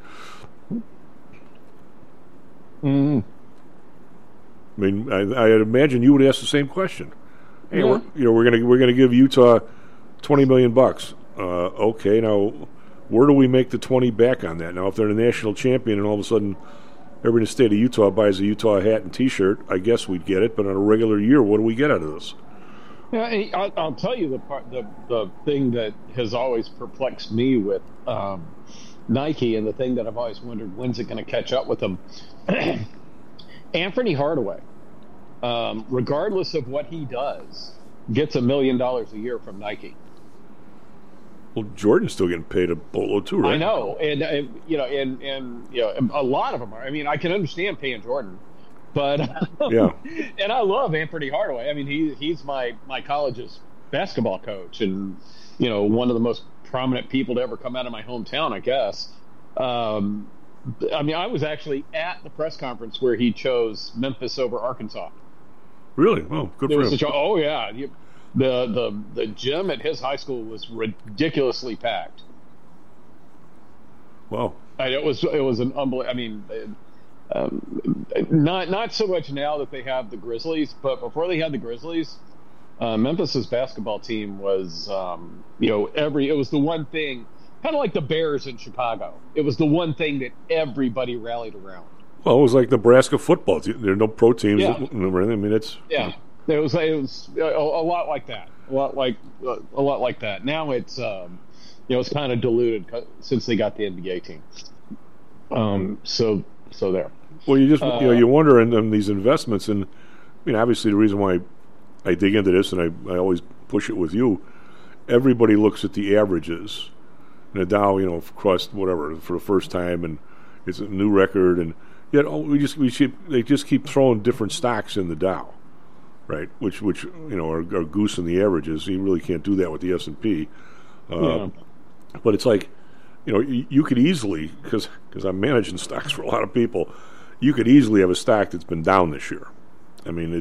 Mm-hmm. I mean, I imagine you would ask the same question. Hey, Yeah. we're gonna give Utah $20 million. Okay, now where do we make the 20 back on that? Now, if they're the national champion and all of a sudden everybody in the state of Utah buys a Utah hat and T-shirt, I guess we'd get it. But on a regular year, what do we get out of this? Yeah, I'll tell you the thing that has always perplexed me with Nike, and the thing that I've always wondered, when's it going to catch up with them? Anthony Hardaway, regardless of what he does, gets $1 million a year from Nike. Well, Jordan's still getting paid a boatload too, right? I know, and a lot of them are. I mean, I can understand paying Jordan, but yeah. And I love Anthony Hardaway. I mean, he's my college's basketball coach, and one of the most prominent people to ever come out of my hometown, I guess. I mean, I was actually at the press conference where he chose Memphis over Arkansas. Really? Oh, good for him. Oh yeah. The gym at his high school was ridiculously packed. Wow. It was an unbelievable. I mean, not so much now that they have the Grizzlies, but before they had the Grizzlies, Memphis's basketball team was, it was the one thing, kind of like the Bears in Chicago. It was the one thing that everybody rallied around. Well, it was like Nebraska football. There are no pro teams. Yeah. I mean, it's It was a lot like that. A lot like that. Now it's it's kind of diluted since they got the NBA team. So there. Well, you just you wonder in these investments, and I mean, obviously the reason why I dig into this, and I always push it with you. Everybody looks at the averages. And the Dow, crossed whatever for the first time, and it's a new record, and yet they just keep throwing different stocks in the Dow. Right, which are goosing the averages. You really can't do that with the S&P. But it's like, you could easily, because I'm managing stocks for a lot of people, you could easily have a stock that's been down this year. I mean,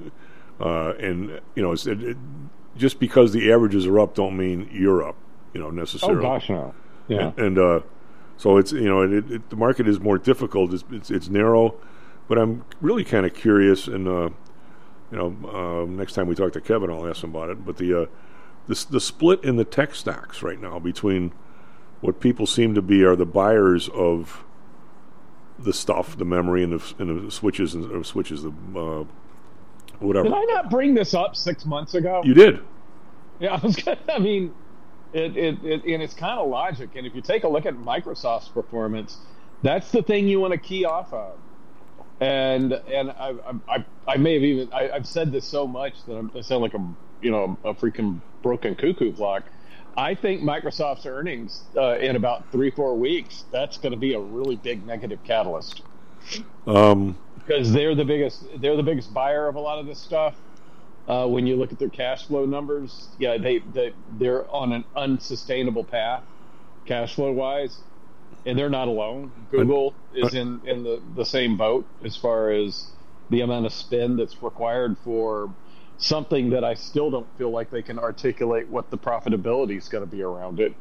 just because the averages are up don't mean you're up, necessarily. Oh gosh, no. Yeah. And so it's the market is more difficult. It's narrow, but I'm really kind of curious and. Next time we talk to Kevin, I'll ask him about it. But the split in the tech stocks right now between what people seem to be are the buyers of the stuff, the memory, and the switches, the whatever. Did I not bring this up 6 months ago? You did. Yeah, I mean, it's kind of logic. And if you take a look at Microsoft's performance, that's the thing you want to key off of. And I may have even I've said this so much that I sound like a freaking broken cuckoo clock. I think Microsoft's earnings in about 3-4 weeks, that's going to be a really big negative catalyst. Because they're the biggest buyer of a lot of this stuff. When you look at their cash flow numbers, they're on an unsustainable path, cash flow wise. And they're not alone. Google is in the same boat as far as the amount of spend that's required for something that I still don't feel like they can articulate what the profitability is going to be around it.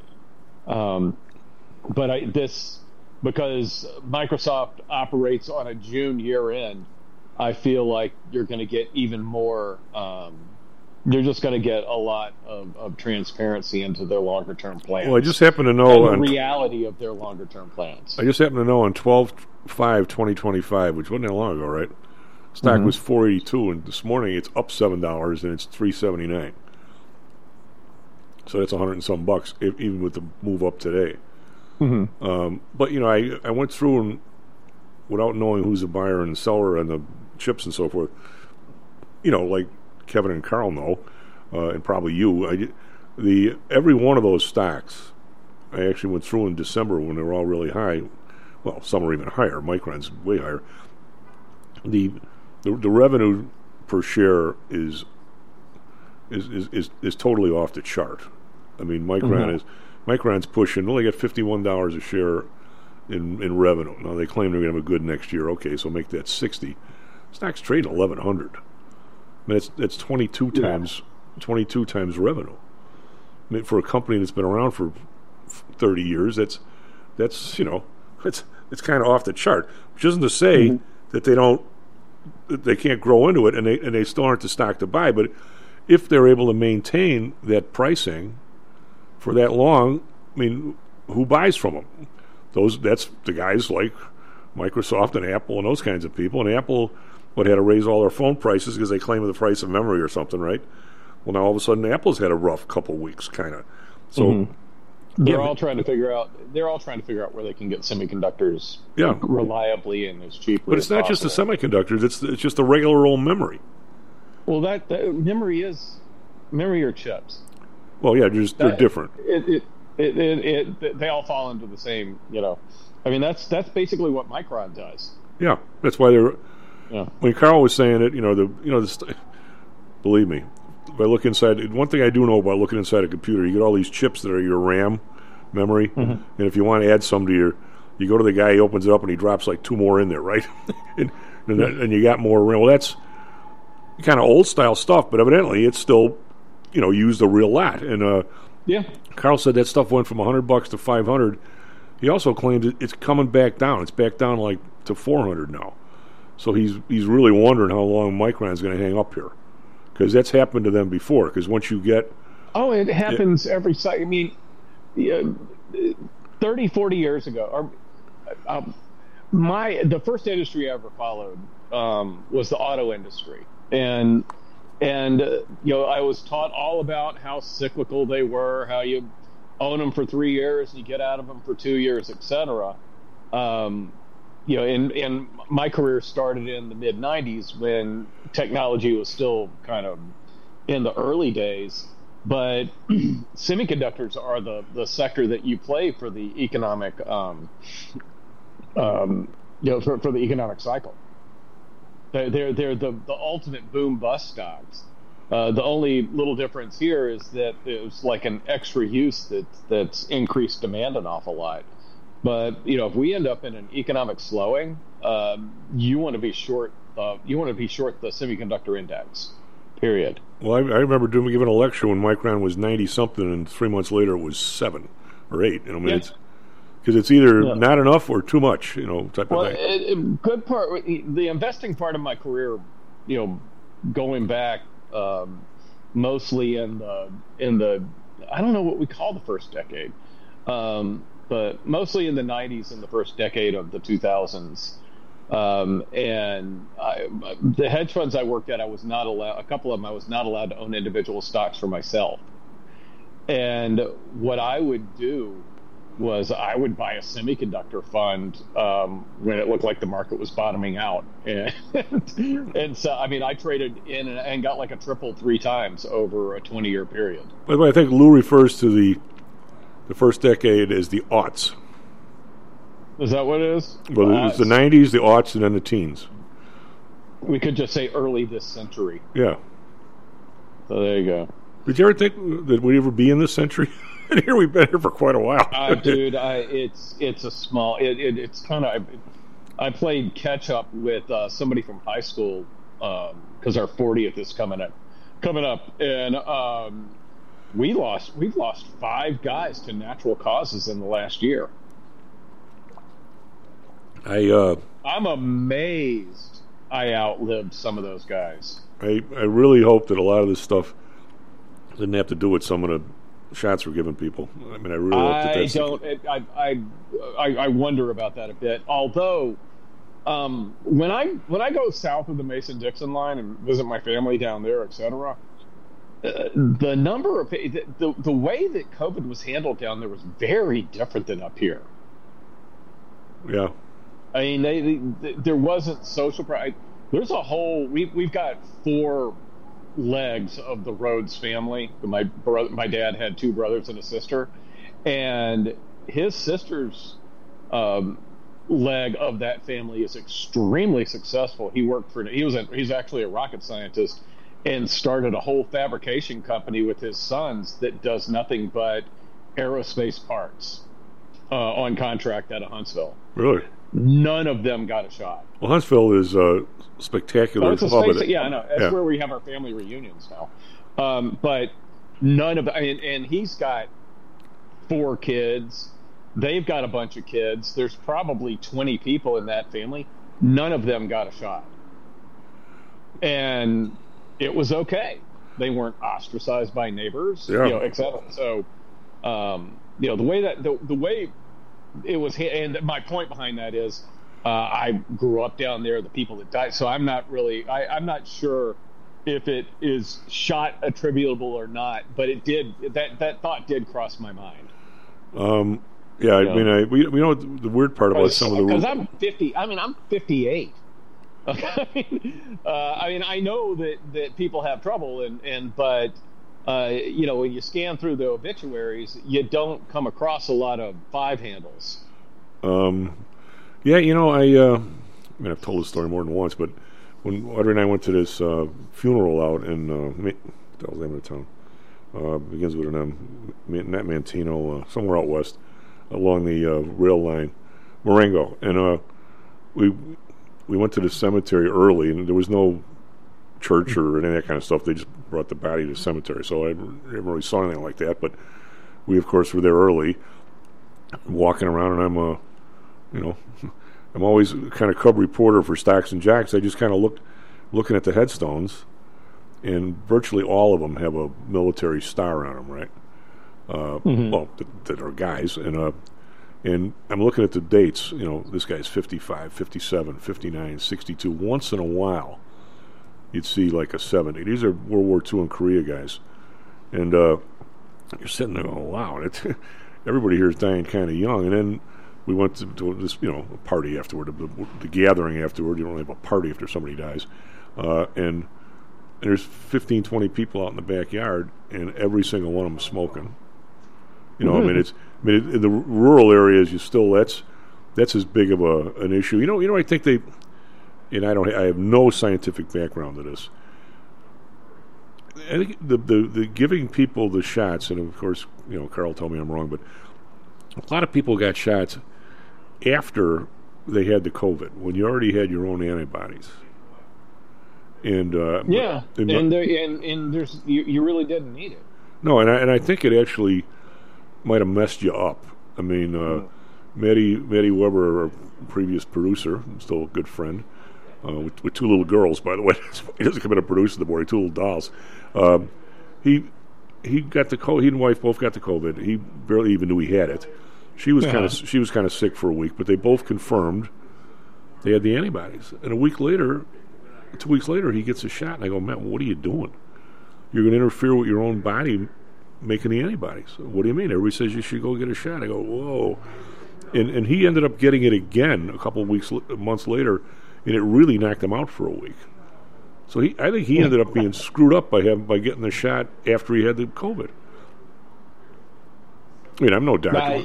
Because Microsoft operates on a June year end, I feel like you're going to get even more. You're just going to get a lot of transparency into their longer-term plans. Well, I just happen to know the reality of their longer-term plans. I just happen to know on 12/5/2025, which wasn't that long ago, right? Stock was $4.82, and this morning it's up $7, and it's $3.79. So that's $100 and some bucks, even with the move up today. Mm-hmm. But I went through and without knowing who's the buyer and the seller and the chips and so forth. Like Kevin and Carl know, and probably you. Every one of those stocks, I actually went through in December when they were all really high. Well, some are even higher. Micron's way higher. The revenue per share is totally off the chart. I mean, Micron's pushing. They got $51 a share in revenue. Now they claim they're going to have a good next year. Okay, so make that $60. Stock's trading $1,100. I mean, it's 22 times revenue. mean, for a company that's been around for 30 years, that's it's kind of off the chart. Which isn't to say that they can't grow into it, and they still aren't the stock to buy. But if they're able to maintain that pricing for that long, I mean, who buys from them? That's the guys like Microsoft and Apple and those kinds of people. And Apple had to raise all their phone prices because they claim the price of memory or something, right? Well, now all of a sudden Apple's had a rough couple weeks, kind of. So they're all trying to figure out where they can get semiconductors reliably and as cheaply. But it's not just the semiconductors; it's just the regular old memory. Well, that memory or chips. Well, yeah, they're different. They all fall into the same. I mean, that's basically what Micron does. Yeah, that's why they're. Yeah. When Carl was saying it, believe me, if I look inside, one thing I do know about looking inside a computer, you get all these chips that are your RAM memory, and if you want to add some to you go to the guy, he opens it up, and he drops like 2 more in there, right? and you got more RAM. Well, that's kind of old style stuff, but evidently it's still, used a real lot. And Carl said that stuff went from $100 to $500. He also claimed it's coming back down. It's back down like to $400 now. So he's really wondering how long Micron's going to hang up here, because that's happened to them before. Because once you get it happens every site. I mean, 30, 40 years ago, the first industry I ever followed was the auto industry, and I was taught all about how cyclical they were, how you own them for 3 years and you get out of them for 2 years, etc. And my career started in the mid 90s when technology was still kind of in the early days. But semiconductors are the sector that you play for the economic, for the economic cycle. They're the ultimate boom bust stocks. The only little difference here is that there's like an extra use that's increased demand an awful lot. But if we end up in an economic slowing, you want to be short. You want to be short the semiconductor index. Period. Well, I remember giving a lecture when Micron was 90 something, and 3 months later it was 7 or 8. I mean, it's because it's either not enough or too much. Type of thing. Good part. The investing part of my career, going back mostly in the I don't know what we call the first decade. But mostly in the 90s and the first decade of the 2000s. And the hedge funds I worked at, I was not allowed, a couple of them, I was not allowed to own individual stocks for myself. And what I would do was I would buy a semiconductor fund when it looked like the market was bottoming out. And so, I mean, I traded in and got like a triple 3 times over a 20-year period. By the way, I think Lou refers to the first decade as the aughts. Is that what it is? Well, it was the 90s, the aughts, and then the teens. We could just say early this century. Yeah. So there you go. Did you ever think that we'd ever be in this century? And here we've been here for quite a while. Dude, it's a small. It's kind of. I played catch up with somebody from high school because our 40th is coming up, and we've lost 5 guys to natural causes in the last year. I'm amazed I outlived some of those guys. I really hope that a lot of this stuff didn't have to do with some of the shots we're giving people. I mean, I really hope that I wonder about that a bit. Although, when I go south of the Mason-Dixon line and visit my family down there, etc., the number of the way that COVID was handled down there was very different than up here. Yeah. I mean, there wasn't social pride. There's a whole. We've got 4 legs of the Rhodes family. My dad had 2 brothers and a sister, and his sister's leg of that family is extremely successful. He's actually a rocket scientist and started a whole fabrication company with his sons that does nothing but aerospace parts on contract out of Huntsville. Really? None of them got a shot. Well, Huntsville is spectacular. Oh, it's a space, yeah, I know. That's where we have our family reunions now. But none of, and he's got 4 kids. They've got a bunch of kids. There's probably 20 people in that family. None of them got a shot. And it was okay. They weren't ostracized by neighbors, et cetera. So, the way it was, and my point behind that is, I grew up down there, the people that died. So I'm not really, I'm not sure if it is shot attributable or not, but it did, that thought did cross my mind. Yeah, I mean, we know the weird part about some of the rules. Because I'm 50. I mean, I'm 58. I know that people have trouble, but when you scan through the obituaries, you don't come across a lot of 5 handles. Yeah, I've told this story more than once, but when Audrey and I went to this funeral out in that was the name of the town. Begins with an M, not Mantino, somewhere out west, along the rail line, Marengo, and we went to the cemetery early, and there was no church or any of that kind of stuff. They just brought the body to the cemetery, so I never really saw anything like that. But we, of course, were there early, walking around, and I'm always kind of cub reporter for Stocks and Jocks. I just kind of looking at the headstones, and virtually all of them have a military star on them, right? Well, that are guys, and I'm looking at the dates. This guy's 55, 57, 59, 62. Once in a while, you'd see like a 70. These are World War II and Korea guys, and you're sitting there going, "Wow!" Everybody here is dying kind of young. And then we went to this, a party afterward, the gathering afterward. You don't have a party after somebody dies, and there's 15, 20 people out in the backyard, and every single one of them is smoking. In the rural areas, that's as big of an issue. I think they, and I have no scientific background to this. I think the giving people the shots, and of course, Carl told me I'm wrong, but a lot of people got shots after they had the COVID, when you already had your own antibodies. And there's you really didn't need it. No, and I think it actually might have messed you up. I mean, Maddie Weber, our previous producer, still a good friend, with 2 little girls, by the way. He doesn't come in and produce the board, 2 little dolls. He got the COVID. He and wife both got the COVID. He barely even knew he had it. She was kind of sick for a week, but they both confirmed they had the antibodies. And 2 weeks later, he gets a shot, and I go, "Matt, what are you doing? You're going to interfere with your own body making the antibodies. What do you mean? Everybody says you should go get a shot." I go, "Whoa." And he ended up getting it again a couple of months later, and it really knocked him out for a week. So I think he ended up being screwed up by getting the shot after he had the COVID. I mean, I'm no doctor.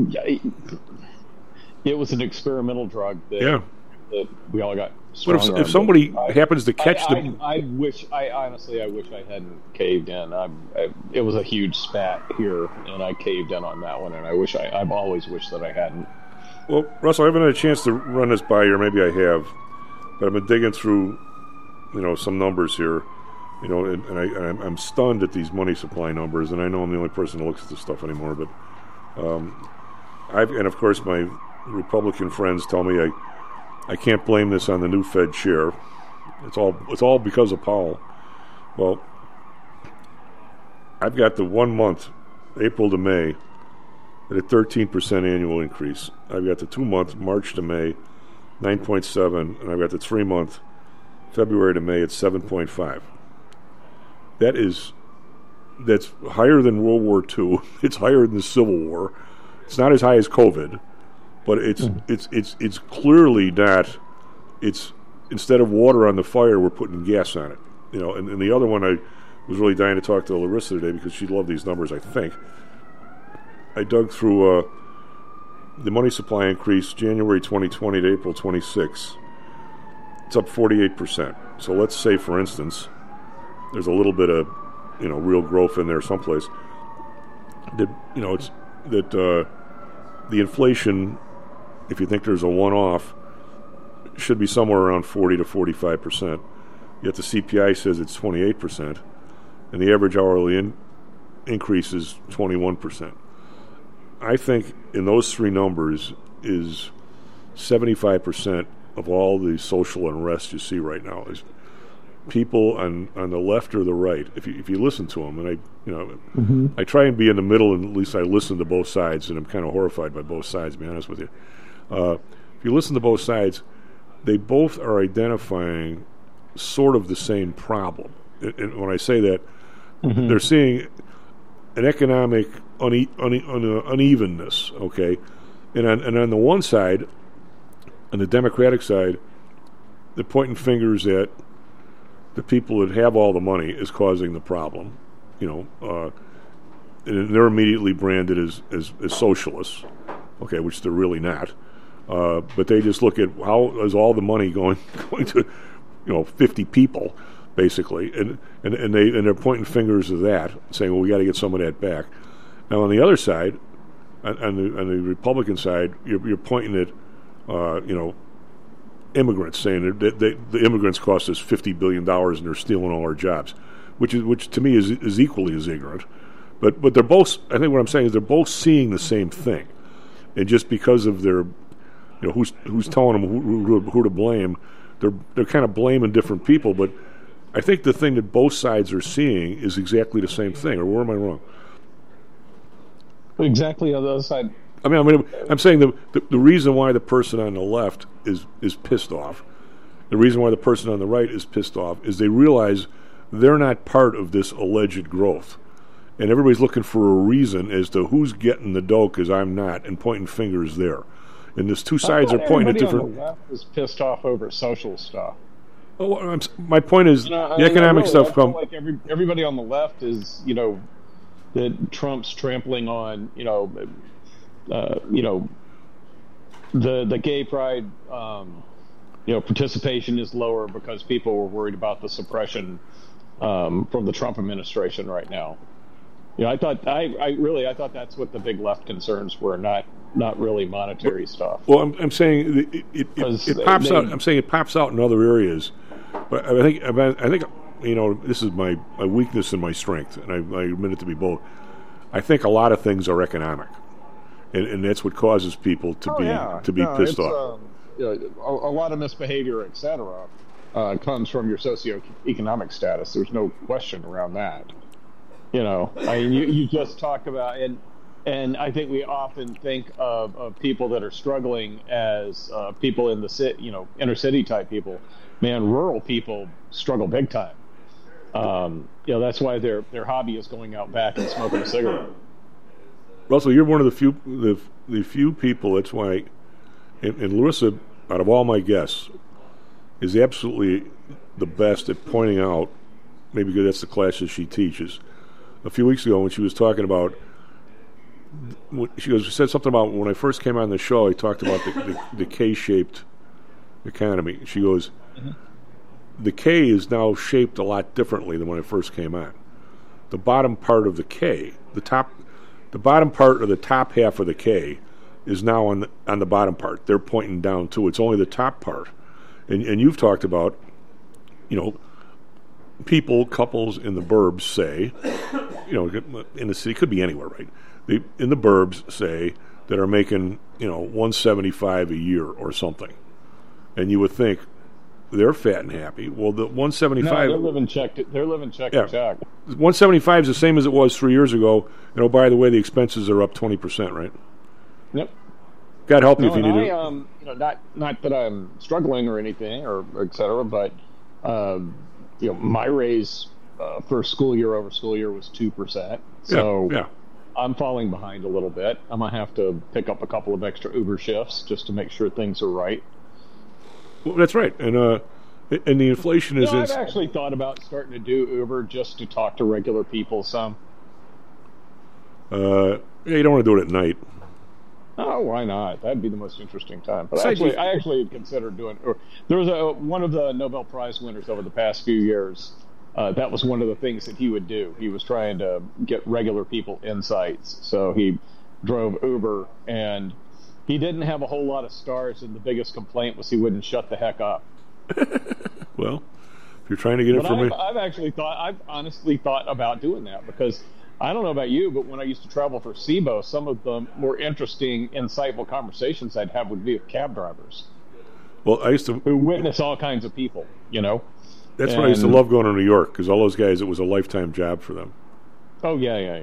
It was an experimental drug that we all got. But if somebody happens to catch I honestly wish I hadn't caved in. It was a huge spat here, and I caved in on that one, and I've always wished that I hadn't. Well, Russell, I haven't had a chance to run this by you, or maybe I have, but I've been digging through, some numbers here, and I'm stunned at these money supply numbers, and I know I'm the only person that looks at this stuff anymore, but and of course my Republican friends tell me I can't blame this on the new Fed chair. It's all because of Powell. Well, I've got the 1 month, April to May, at a 13% annual increase. I've got the 2 month, March to May, 9.7, and I've got the 3 month, February to May, at 7.5. That's higher than World War II. It's higher than the Civil War. It's not as high as COVID. But it's clearly not. It's instead of water on the fire, we're putting gas on it. And the other one, I was really dying to talk to Larissa today because she loved these numbers. I think I dug through the money supply increase January 2020 to April 26. It's up 48%. So let's say, for instance, there's a little bit of real growth in there someplace. The inflation, if you think there's a one-off, should be somewhere around 40 to 45%. Yet the CPI says it's 28%, and the average hourly increase is 21%. I think in those three numbers is 75% of all the social unrest you see right now is people on the left or the right. If you listen to them, and I try and be in the middle, and at least I listen to both sides, and I'm kind of horrified by both sides, to be honest with you. If you listen to both sides, they both are identifying sort of the same problem. And when I say that, they're seeing an economic unevenness, okay? And on the one side, on the Democratic side, they're pointing fingers at the people that have all the money is causing the problem, and they're immediately branded as socialists, okay, which they're really not. But they just look at how is all the money going to, 50 people, basically, and they're pointing fingers at that, saying, well, we got to get some of that back. Now on the other side, on the Republican side, you're pointing at immigrants, saying that the immigrants cost us $50 billion and they're stealing all our jobs, which to me is equally as ignorant. But they're both. I think what I'm saying is they're both seeing the same thing, and just because of their, who's telling them who to blame, they're kind of blaming different people. But I think the thing that both sides are seeing is exactly the same thing. Or where am I wrong? Exactly on the other side. I'm saying the reason why the person on the left is pissed off, the reason why the person on the right is pissed off, is they realize they're not part of this alleged growth. And everybody's looking for a reason as to who's getting the dough because I'm not, and pointing fingers there. And there's two sides are pointing at different... On the left is pissed off over social stuff. Oh, my point is, the economic stuff... I feel like everybody on the left is, that Trump's trampling on, the gay pride, participation is lower because people were worried about the suppression from the Trump administration right now. I thought that's what the big left concerns were, not really monetary stuff. Well, I'm saying it pops out. I'm saying it pops out in other areas, but I think this is my weakness and my strength, and I admit it to be both. I think a lot of things are economic, and that's what causes people to be pissed off. A lot of misbehavior, etc., comes from your socioeconomic status. There's no question around that. You just talk about, and I think we often think of people that are struggling as people in the city, inner city type people. Man, rural people struggle big time. That's why their hobby is going out back and smoking a cigarette. Russell, you're one of the few people. That's why, and Larissa, out of all my guests, is absolutely the best at pointing out. Maybe because that's the classes she teaches. A few weeks ago, when she was talking about, she said something about when I first came on the show, I talked about the K-shaped economy. She goes, the K is now shaped a lot differently than when I first came on. The bottom part of the K, the bottom part of the top half of the K is now on the bottom part. They're pointing down too. It's only the top part. And you've talked about, couples in the burbs say, in the city, could be anywhere, right? In the burbs say that are making, $175 a year or something. And you would think they're fat and happy. Well, the 175. No, they're living check to check. 175 is the same as it was 3 years ago. By the way, the expenses are up 20%, right? Yep. God help you if you need to. Not that I'm struggling or anything, or et cetera, but my raise for school year over school year was 2%. So yeah. I'm falling behind a little bit. I'm gonna have to pick up a couple of extra Uber shifts just to make sure things are right. Well, that's right, and the inflation is. I've actually thought about starting to do Uber just to talk to regular people some. You don't want to do it at night. Oh, why not? That'd be the most interesting time. But I actually had considered doing. There was one of the Nobel Prize winners over the past few years. That was one of the things that he would do. He was trying to get regular people insights. So he drove Uber, and he didn't have a whole lot of stars, and the biggest complaint was he wouldn't shut the heck up. Well, if you're trying to get information... I've honestly thought about doing that because I don't know about you, but when I used to travel for SIBO, some of the more interesting, insightful conversations I'd have would be with cab drivers. Well, I used to... Who witness all kinds of people, you know? That's when I used to love going to New York, because all those guys, it was a lifetime job for them. Oh, yeah.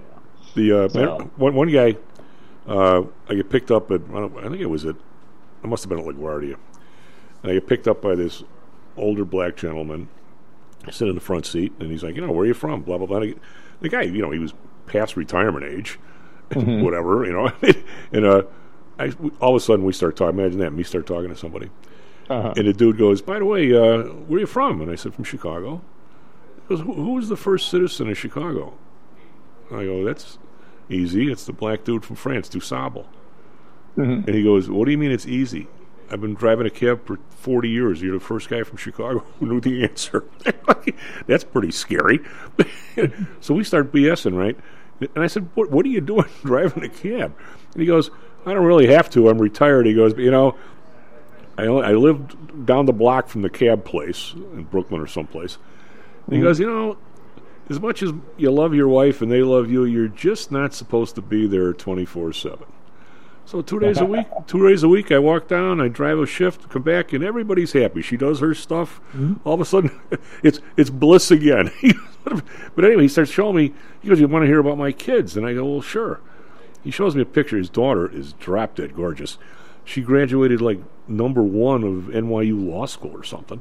One guy, I get picked up at, I think it was at, I must have been at LaGuardia. And I get picked up by this older black gentleman. I sit in the front seat, and he's like, where are you from? Blah, blah, blah. The guy, he was past retirement age, whatever, And all of a sudden we start talking. Imagine that, me start talking to somebody. Uh-huh. And the dude goes, by the way, where are you from? And I said, from Chicago. He goes, who was the first citizen of Chicago? I go, that's easy. It's the black dude from France, Dusable. And he goes, what do you mean it's easy? I've been driving a cab for 40 years. You're the first guy from Chicago who knew the answer. That's pretty scary. So we start BSing, right? And I said, what are you doing driving a cab? And he goes, I don't really have to. I'm retired. He goes, but, I lived down the block from the cab place in Brooklyn or someplace. And he goes, as much as you love your wife and they love you, you're just not supposed to be there 24/7. So 2 days a week, I walk down, I drive a shift, come back, and everybody's happy. She does her stuff. All of a sudden, it's bliss again. But anyway, he starts showing me. He goes, "You want to hear about my kids?" And I go, "Well, sure." He shows me a picture. His daughter is drop dead gorgeous. She graduated like #1 of NYU Law School or something.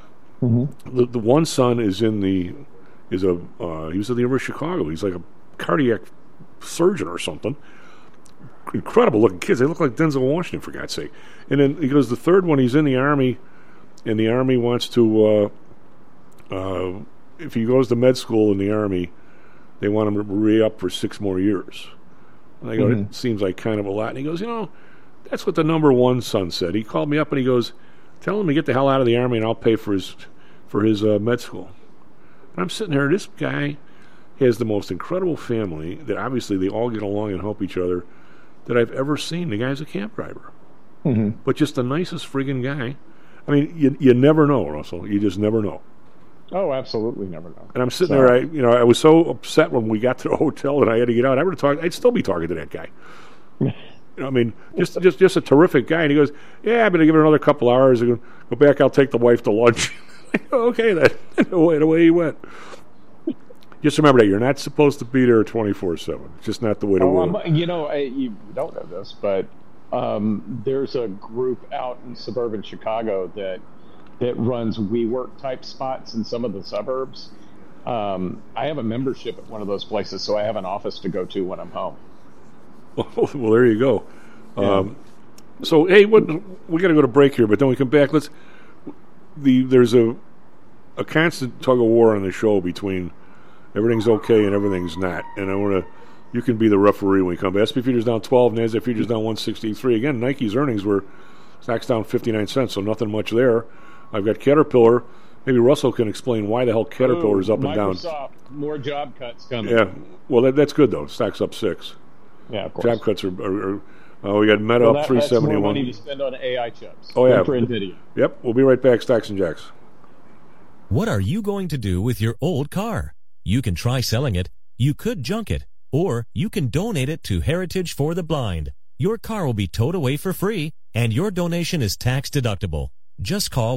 The one son is he was at the University of Chicago. He's like a cardiac surgeon or something. Incredible looking kids. They look like Denzel Washington, for God's sake. And then he goes, the third one, he's in the Army, and the Army wants to, if he goes to med school in the Army, they want him to re-up for 6 more years. And I go, it seems like kind of a lot. And he goes, that's what the #1 son said. He called me up and he goes, tell him to get the hell out of the Army and I'll pay for his med school. And I'm sitting there, this guy has the most incredible family that obviously they all get along and help each other that I've ever seen. The guy's a camp driver. But just the nicest friggin' guy. I mean, you never know, Russell. You just never know. Oh, absolutely never know. And I'm sitting there, I was so upset when we got to the hotel that I had to get out. I'd still be talking to that guy. I mean, just a terrific guy. And he goes, yeah, I'm going to give it another couple hours. I go back, I'll take the wife to lunch. I go, okay, then. Away he went. Just remember that you're not supposed to be there 24/7. It's just not the way to work. You don't know this, but there's a group out in suburban Chicago that runs WeWork type spots in some of the suburbs. I have a membership at one of those places, so I have an office to go to when I'm home. Well, there you go. Yeah. So, hey, we got to go to break here, but then we come back. There's a constant tug of war on the show between everything's okay and everything's not. And you can be the referee when we come back. SP Futures down 12, NASDAQ Futures down 163. Again, Nike's earnings were stocks down 59 cents, so nothing much there. I've got Caterpillar. Maybe Russell can explain why the hell Caterpillar's up and down. Microsoft, more job cuts coming. Yeah, well, that's good, though. Stock's up 6. Yeah, of course. Job cuts are we got Meta up 371. That's more money to spend on AI chips. Oh, yeah. For NVIDIA. Yep, we'll be right back. Stocks and Jacks. What are you going to do with your old car? You can try selling it, you could junk it, or you can donate it to Heritage for the Blind. Your car will be towed away for free, and your donation is tax deductible. Just call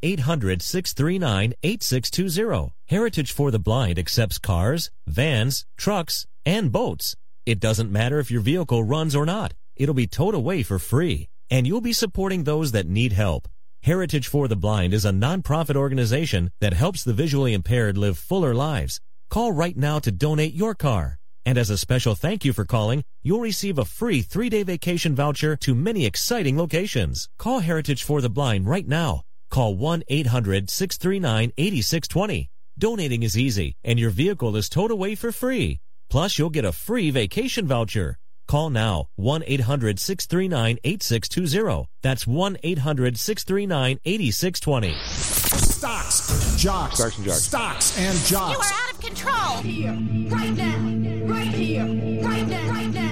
1-800-639-8620. Heritage for the Blind accepts cars, vans, trucks, and boats. It doesn't matter if your vehicle runs or not. It'll be towed away for free, and you'll be supporting those that need help. Heritage for the Blind is a non-profit organization that helps the visually impaired live fuller lives. Call right now to donate your car. And as a special thank you for calling, you'll receive a free 3-day vacation voucher to many exciting locations. Call Heritage for the Blind right now. Call 1-800-639-8620. Donating is easy, and your vehicle is towed away for free. Plus, you'll get a free vacation voucher. Call now, 1-800-639-8620. That's 1-800-639-8620. Stocks, jocks. Stocks and jocks. Stocks and jocks. You are out of control. Here, right now, right here, right now, right now.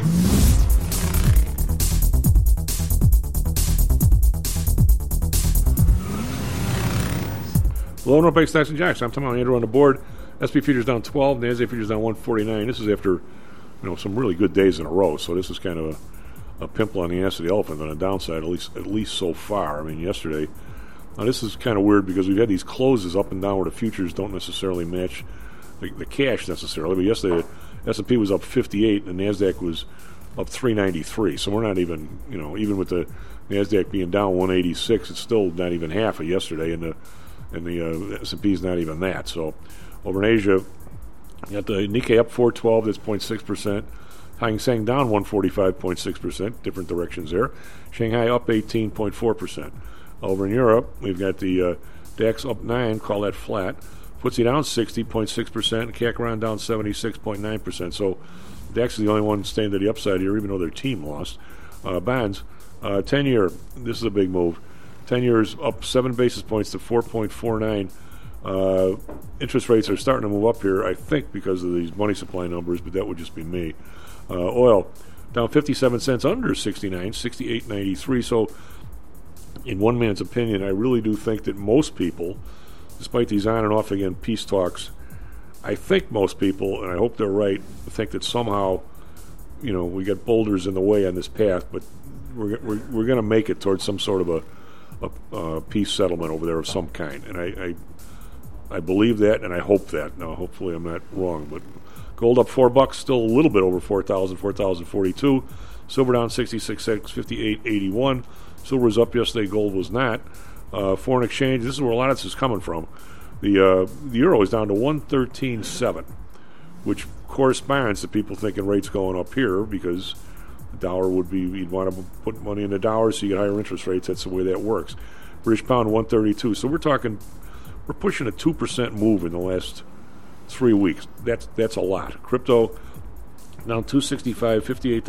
Hello, North Bay Stocks and Jocks. I'm Tom Andrew on the board. SP futures down 12, NASDAQ futures down 149. This is after some really good days in a row. So this is kind of a pimple on the ass of the elephant on the downside, at least so far. I mean, yesterday. Now this is kind of weird because we've had these closes up and down where the futures don't necessarily match the cash necessarily. But yesterday the S&P was up 58 and the NASDAQ was up 393. So we're not even, even with the NASDAQ being down 186, it's still not even half of yesterday, and the S&P is not even that. So over in Asia, you got the Nikkei up 412, that's 0.6%. Hang Seng down 145.6%, different directions there. Shanghai up 18.4%. Over in Europe, we've got the DAX up 9, call that flat. FTSE down 60.6%, CAC down 76.9%. So DAX is the only one staying to the upside here, even though their team lost. Bonds, 10-year, this is a big move. 10 years up 7 basis points to 4.49. Interest rates are starting to move up here, I think, because of these money supply numbers, but that would just be me. Oil down 57 cents under 69, 68.93. So, in one man's opinion, I really do think that most people, despite these on and off again peace talks, I think most people, and I hope they're right, think that somehow, we got boulders in the way on this path, but we're going to make it towards some sort of a peace settlement over there of some kind. And I believe that, and I hope that. Now, hopefully I'm not wrong, but gold up $4, still a little bit over 4,000, 4,042. Silver down 66 cents, 58.81. Silver was up yesterday, gold was not. Foreign exchange, this is where a lot of this is coming from. The euro is down to 113.7, which corresponds to people thinking rates going up here because the dollar would be, you'd want to put money in the dollar so you get higher interest rates. That's the way that works. British pound 132. So we're pushing a 2% move in the last 3 weeks. That's a lot. Crypto down 265,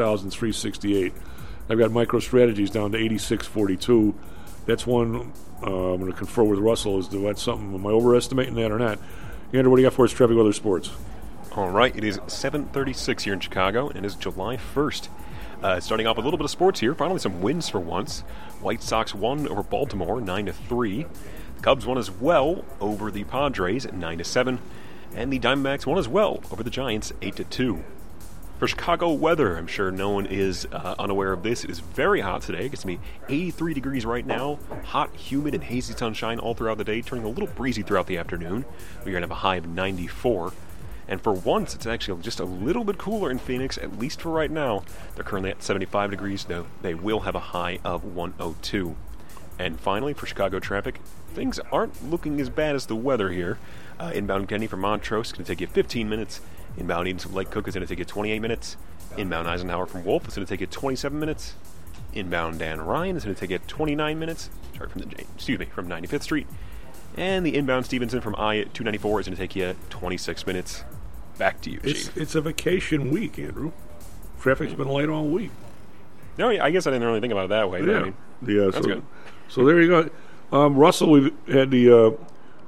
58,368. I've got MicroStrategies down to 86.42. That's one I'm going to confer with Russell as to that's something. Am I overestimating that or not? Andrew, what do you got for us, Traffic Weather Sports? All right, it is 7:36 here in Chicago, and it is July 1st. Starting off with a little bit of sports here. Finally, some wins for once. White Sox won over Baltimore 9-3. The Cubs won as well over the Padres at 9-7, and the Diamondbacks won as well over the Giants 8-2. For Chicago weather, I'm sure no one is unaware of this. It is very hot today. It's going to be 83 degrees right now. Hot, humid, and hazy sunshine all throughout the day, turning a little breezy throughout the afternoon. We're going to have a high of 94. And for once, it's actually just a little bit cooler in Phoenix, at least for right now. They're currently at 75 degrees, though they will have a high of 102. And finally, for Chicago traffic, things aren't looking as bad as the weather here. Inbound Kennedy from Montrose is going to take you 15 minutes. Inbound Edens from Lake Cook is going to take you 28 minutes. Inbound Eisenhower from Wolf is going to take you 27 minutes. Inbound Dan Ryan is going to take you 29 minutes. Sorry, from 95th Street. And the inbound Stevenson from I-294 is going to take you 26 minutes. Back to you, Chief. It's a vacation week, Andrew. Traffic's been light all week. No, I guess I didn't really think about it that way. Yeah, I mean, that's good. So there you go. Russell, we've had the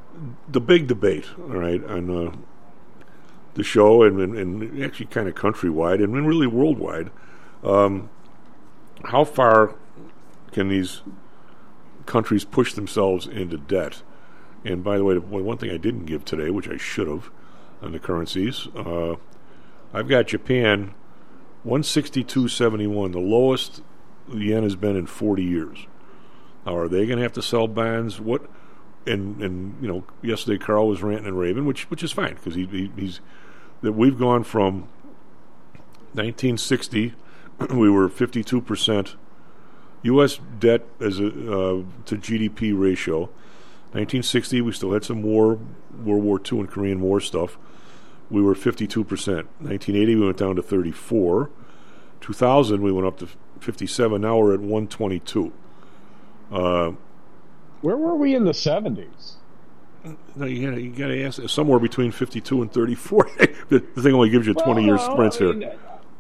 big debate, all right, on the show and actually kind of countrywide and really worldwide. How far can these countries push themselves into debt? And by the way, one thing I didn't give today, which I should have, on the currencies, I've got Japan 162.71, the lowest the yen has been in 40 years. Now, are they going to have to sell bonds? What? And yesterday Carl was ranting and raving, which is fine because he's that we've gone from 1960, we were 52% U.S. debt as a to GDP ratio. 1960, we still had some World War II and Korean War stuff. We were 52%. 1980, we went down to 34. 2000, we went up to 57. Now we're at 122. Where were we in the 70s? No, you got to ask somewhere between 52 and 34. the thing only gives you 20-year sprints here.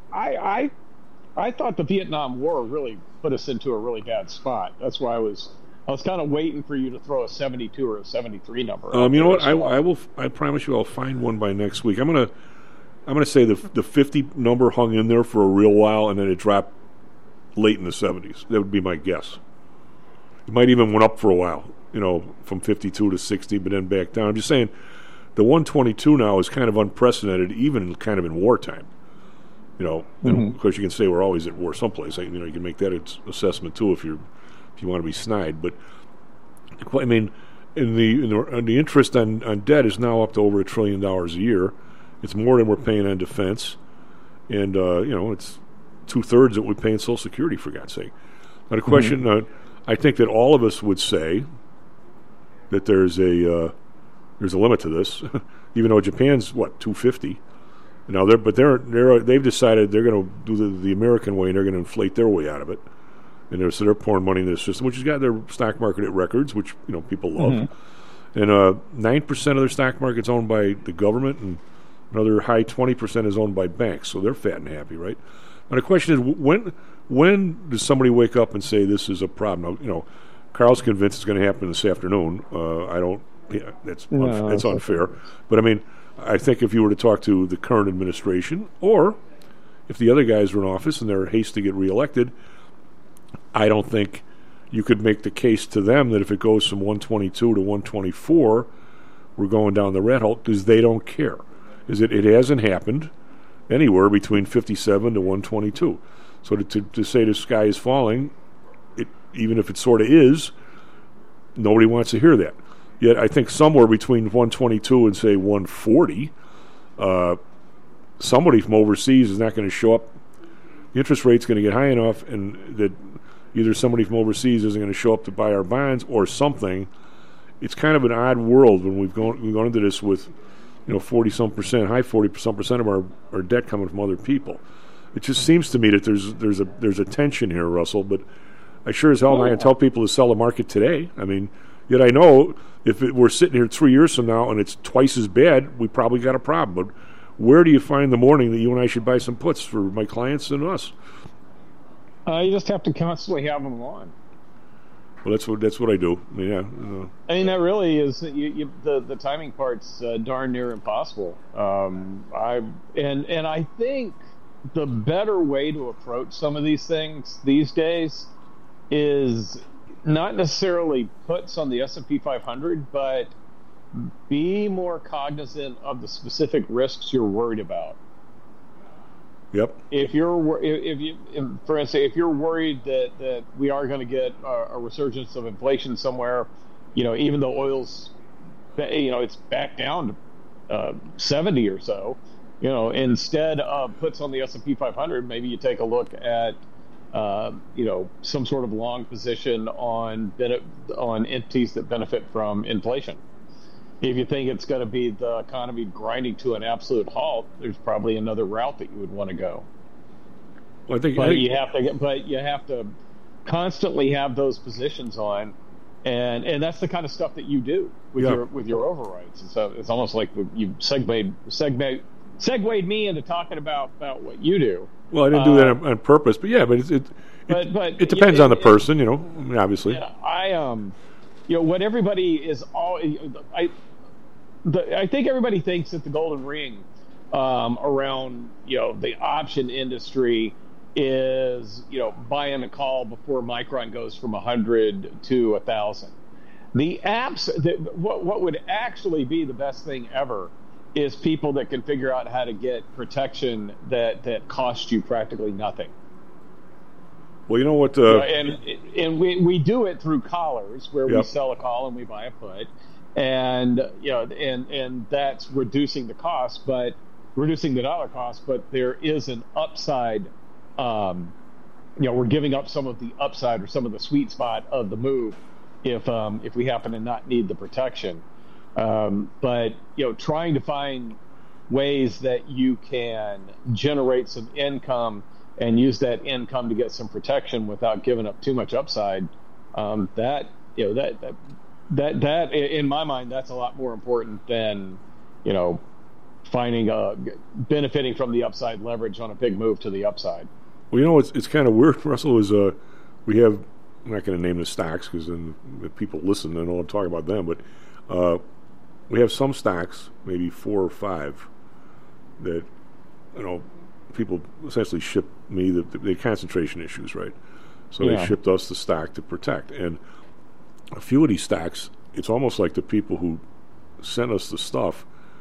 I thought the Vietnam War really put us into a really bad spot. That's why I was kind of waiting for you to throw a 72 or a 73 number. You know what? I promise you, I'll find one by next week. I'm gonna say the 50 number hung in there for a real while, and then it dropped late in the 70s. That would be my guess. It might even went up for a while, from 52 to 60, but then back down. I'm just saying, the 122 now is kind of unprecedented, even kind of in wartime. Of course, you can say we're always at war someplace. You can make that assessment too if you want to be snide. But I mean, the interest on debt is now up to over $1 trillion a year. It's more than we're paying on defense, and it's 2/3 that we pay in Social Security, for God's sake. Now the question, I think that all of us would say that there's a limit to this, even though Japan's $250. Now they've decided they're going to do the American way, and they're going to inflate their way out of it. And they're pouring money into the system, which has got their stock market at records, which people love. And 9% of their stock market's owned by the government, and another high 20% is owned by banks. So they're fat and happy, right? Now the question is, when does somebody wake up and say this is a problem? Now, Carl's convinced it's going to happen this afternoon. I don't. Yeah, that's unfair. But I mean, I think if you were to talk to the current administration, or if the other guys are in office and they're hasty to get reelected, I don't think you could make the case to them that if it goes from 122 to 124, we're going down the rat hole, because they don't care. It hasn't happened anywhere between 57 to 122. So to say the sky is falling, even if it sort of is, nobody wants to hear that. Yet I think somewhere between 122 and, say, 140, somebody from overseas is not going to show up. The interest rate's going to get high enough, and that either somebody from overseas isn't going to show up to buy our bonds or something. It's kind of an odd world when we've gone into this with 40-some%, high 40-some% of our debt coming from other people. It just seems to me that there's a tension here, Russell. But I sure as hell am not going to tell people to sell the market today. I mean, yet I know if we're sitting here 3 years from now and it's twice as bad, we probably got a problem. But where do you find the morning that you and I should buy some puts for my clients and us? You just have to constantly have them on. Well, that's what I do. I mean, I mean, that really is the timing part's darn near impossible. I think the better way to approach some of these things these days is not necessarily puts on the S&P 500, but be more cognizant of the specific risks you're worried about. Yep. For instance, if you're worried that we are going to get a resurgence of inflation somewhere, even though oil's, it's back down to 70 or so, instead of puts on the S&P 500, maybe you take a look at some sort of long position on entities that benefit from inflation. If you think it's going to be the economy grinding to an absolute halt, there's probably another route that you would want to go. Well, you have to constantly have those positions on, and that's the kind of stuff that you do with your overrides. And so it's almost like you segued me into talking about what you do. Well, I didn't do that on purpose, but it depends on the person, obviously. Yeah, what everybody is I think everybody thinks that the golden ring around the option industry is buying a call before Micron goes from 100 to 1,000. The apps what would actually be the best thing ever is people that can figure out how to get protection that costs you practically nothing. Well, you know what? And we do it through collars where we sell a call and we buy a put, and and that's reducing the cost, but reducing the dollar cost. But there is an upside. We're giving up some of the upside or some of the sweet spot of the move if we happen to not need the protection. But trying to find ways that you can generate some income and use that income to get some protection without giving up too much upside, that in my mind, that's a lot more important than finding benefiting from the upside leverage on a big move to the upside. Well, it's kind of weird, Russell. Is we have, I'm not going to name the stocks because then if people listen, then I'll talk about them. But we have some stocks, maybe 4 or 5, that people essentially ship me the concentration issues, right? So they shipped us the stock to protect. And a few of these stocks, it's almost like the people who sent us the stuff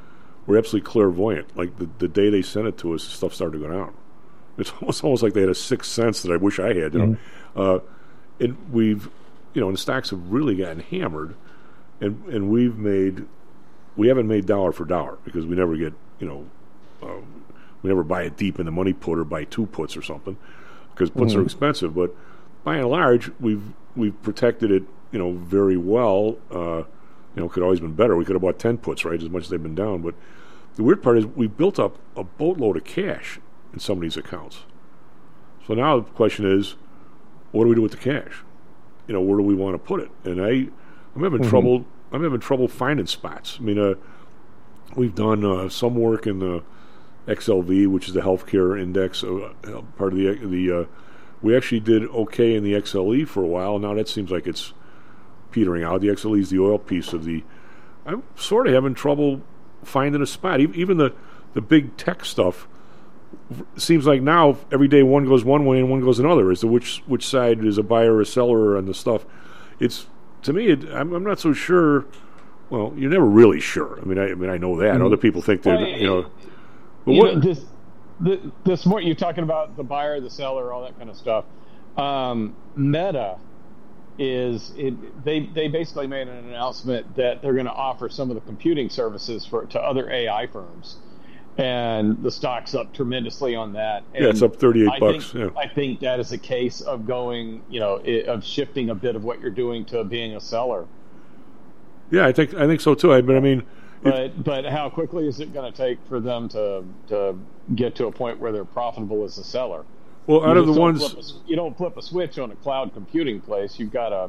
were absolutely clairvoyant. Like the day they sent it to us, stuff started to go down. It's almost like they had a sixth sense that I wish I had. You know, and we've, you know, and the stocks have really gotten hammered, and we haven't made dollar for dollar because we never get, you know, we never buy it deep in the money put or buy 2 puts or something because puts are expensive. But by and large, we've protected it, you know, very well. You know, could always been better. We could have bought 10 puts, right, as much as they've been down. But the weird part is we built up a boatload of cash in some of these accounts. So now the question is, what do we do with the cash? You know, where do we want to put it? And I'm having trouble. I'm having trouble finding spots. I mean, we've done some work in the XLV, which is the healthcare index, part of the. We actually did okay in the XLE for a while. Now that seems like it's petering out. The XLE is the oil piece of the. I'm sort of having trouble finding a spot. Even the big tech stuff seems like now every day one goes one way and one goes another. As to which side is a buyer or a seller on the stuff. It's to me. I'm not so sure. Well, you're never really sure. I mean, I know that. Other people think that you know. But you know, this more you're talking about the buyer, the seller, all that kind of stuff. Meta they basically made an announcement that they're going to offer some of the computing services to other AI firms, and the stock's up tremendously on that. And yeah, it's up $38. I think that is a case of going, you know, of shifting a bit of what you're doing to being a seller. Yeah, I think so too. But I mean, but how quickly is it going to take for them to get to a point where they're profitable as a seller? Well, out of the ones you don't flip a switch on a cloud computing place. You've got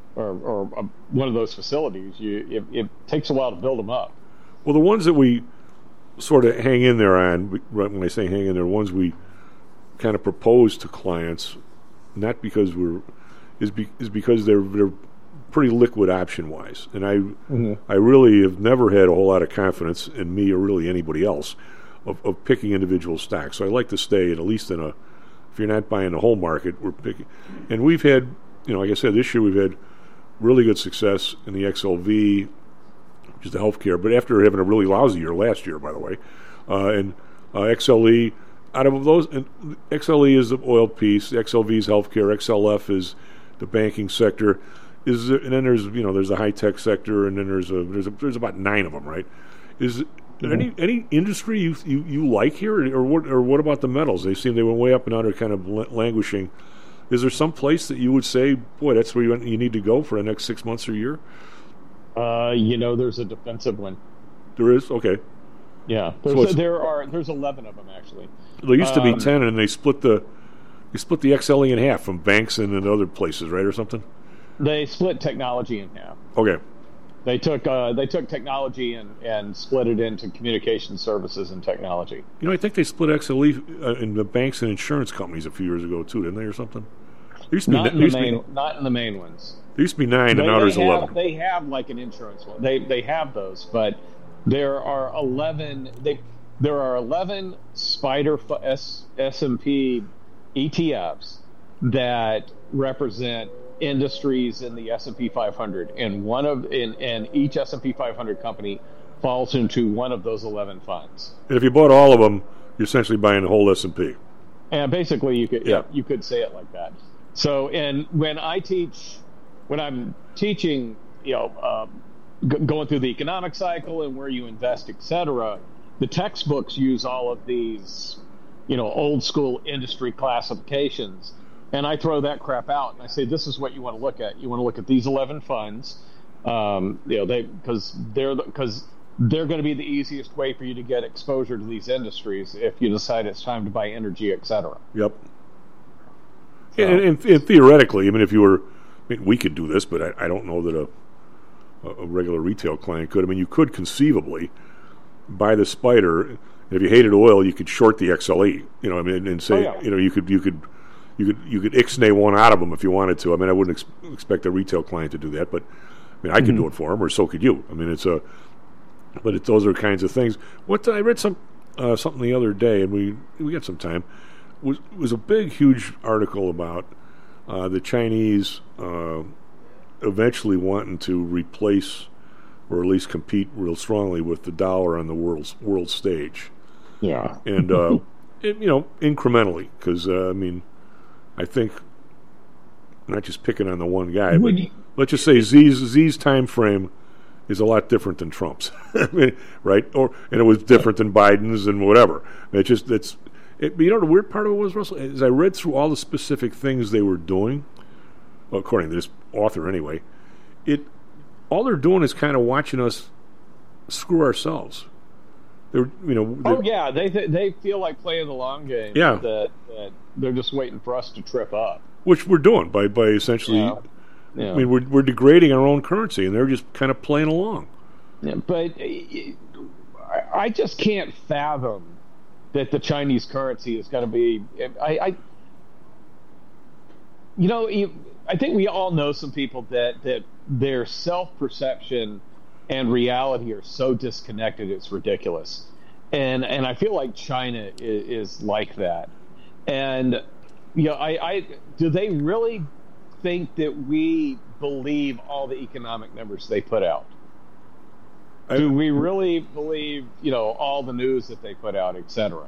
one of those facilities. It takes a while to build them up. Well, the ones that we sort of hang in there on, when I say hang in there, ones we kind of propose to clients, not because is because they're pretty liquid option wise, and I really have never had a whole lot of confidence in me or really anybody else of picking individual stocks. So I like to stay at least in a. If you're not buying the whole market, we're picking. And we've had, you know, like I said, this year we've had really good success in the XLV, which is the healthcare. But after having a really lousy year last year, by the way, and XLE, out of those, and XLE is the oil piece, XLV is healthcare, XLF is the banking sector. And then there's there's the high tech sector, and then there's about 9 of them, right? Is any industry you like here, or what about the metals? They went way up and now they're kind of languishing. Is there some place that you would say, boy, that's where you need to go for the next 6 months or year? There's a defensive one. There is? Okay. Yeah, there's 11 of them actually. There used to be 10, and they split the XLE in half from banks and in other places, right, or something. They split technology in half. Okay. They took technology and split it into communication services and technology. You know, I think they split XLE in the banks and insurance companies a few years ago too, didn't they, or something? Not in the main ones. There used to be 9, and now there's 11. They have like an insurance one. They have those, but there are 11. There are 11 Spider S&P ETFs that represent industries in the S&P 500, and each S&P 500 company falls into one of those 11 funds. And if you bought all of them, you're essentially buying the whole S&P. And basically, you could say it like that. So, and when I'm teaching, going through the economic cycle and where you invest, etc., the textbooks use all of these, old school industry classifications. And I throw that crap out, and I say, this is what you want to look at. You want to look at these 11 funds, because they're going to be the easiest way for you to get exposure to these industries if you decide it's time to buy energy, et cetera. Yep. So. And theoretically, we could do this, but I don't know that a regular retail client could. You could conceivably buy the Spider, and if you hated oil, you could short the XLE. And say, you could ixnay one out of them if you wanted to. I wouldn't expect a retail client to do that, but I could do it for them, or so could you. Those are kinds of things. I read something the other day, and we got some time. Was a big, huge article about the Chinese eventually wanting to replace or at least compete real strongly with the dollar on the world stage. Yeah. And incrementally, because I think not just picking on the one guy, but let's just say Xi's time frame is a lot different than Trump's, right? And it was different than Biden's and whatever. But the weird part of it was, Russell, as I read through all the specific things they were doing, well, according to this author anyway, all they're doing is kind of watching us screw ourselves. They feel like playing the long game. Yeah, that they're just waiting for us to trip up, which we're doing by essentially. Yeah. Yeah. I mean, we're degrading our own currency, and they're just kind of playing along. Yeah, but I just can't fathom that the Chinese currency is going to be. I think we all know some people that their self-perception and reality are so disconnected, it's ridiculous. And I feel like China is like that. And do they really think that we believe all the economic numbers they put out? Do we really believe all the news that they put out, etc.?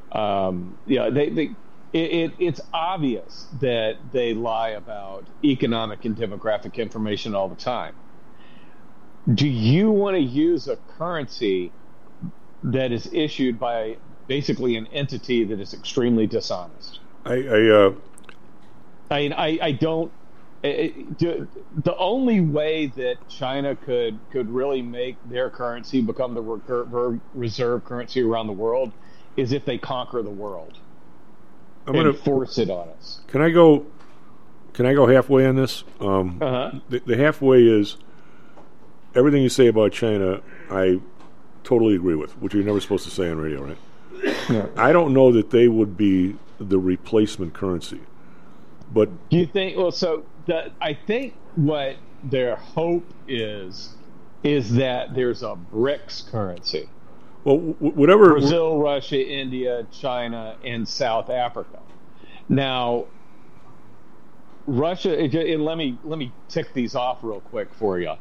It's obvious that they lie about economic and demographic information all the time. Do you want to use a currency that is issued by basically an entity that is extremely dishonest? I don't. The only way that China could really make their currency become the reserve currency around the world is if they conquer the world and force it on us. Can I go halfway on this? The halfway is everything you say about China. I totally agree with, which you're never supposed to say on radio, right? Yeah. I don't know that they would be the replacement currency, but do you think? Well, I think what their hope is that there's a BRICS currency. Well, whatever. Brazil, Russia, India, China, and South Africa. Now, Russia, and let me tick these off real quick for you.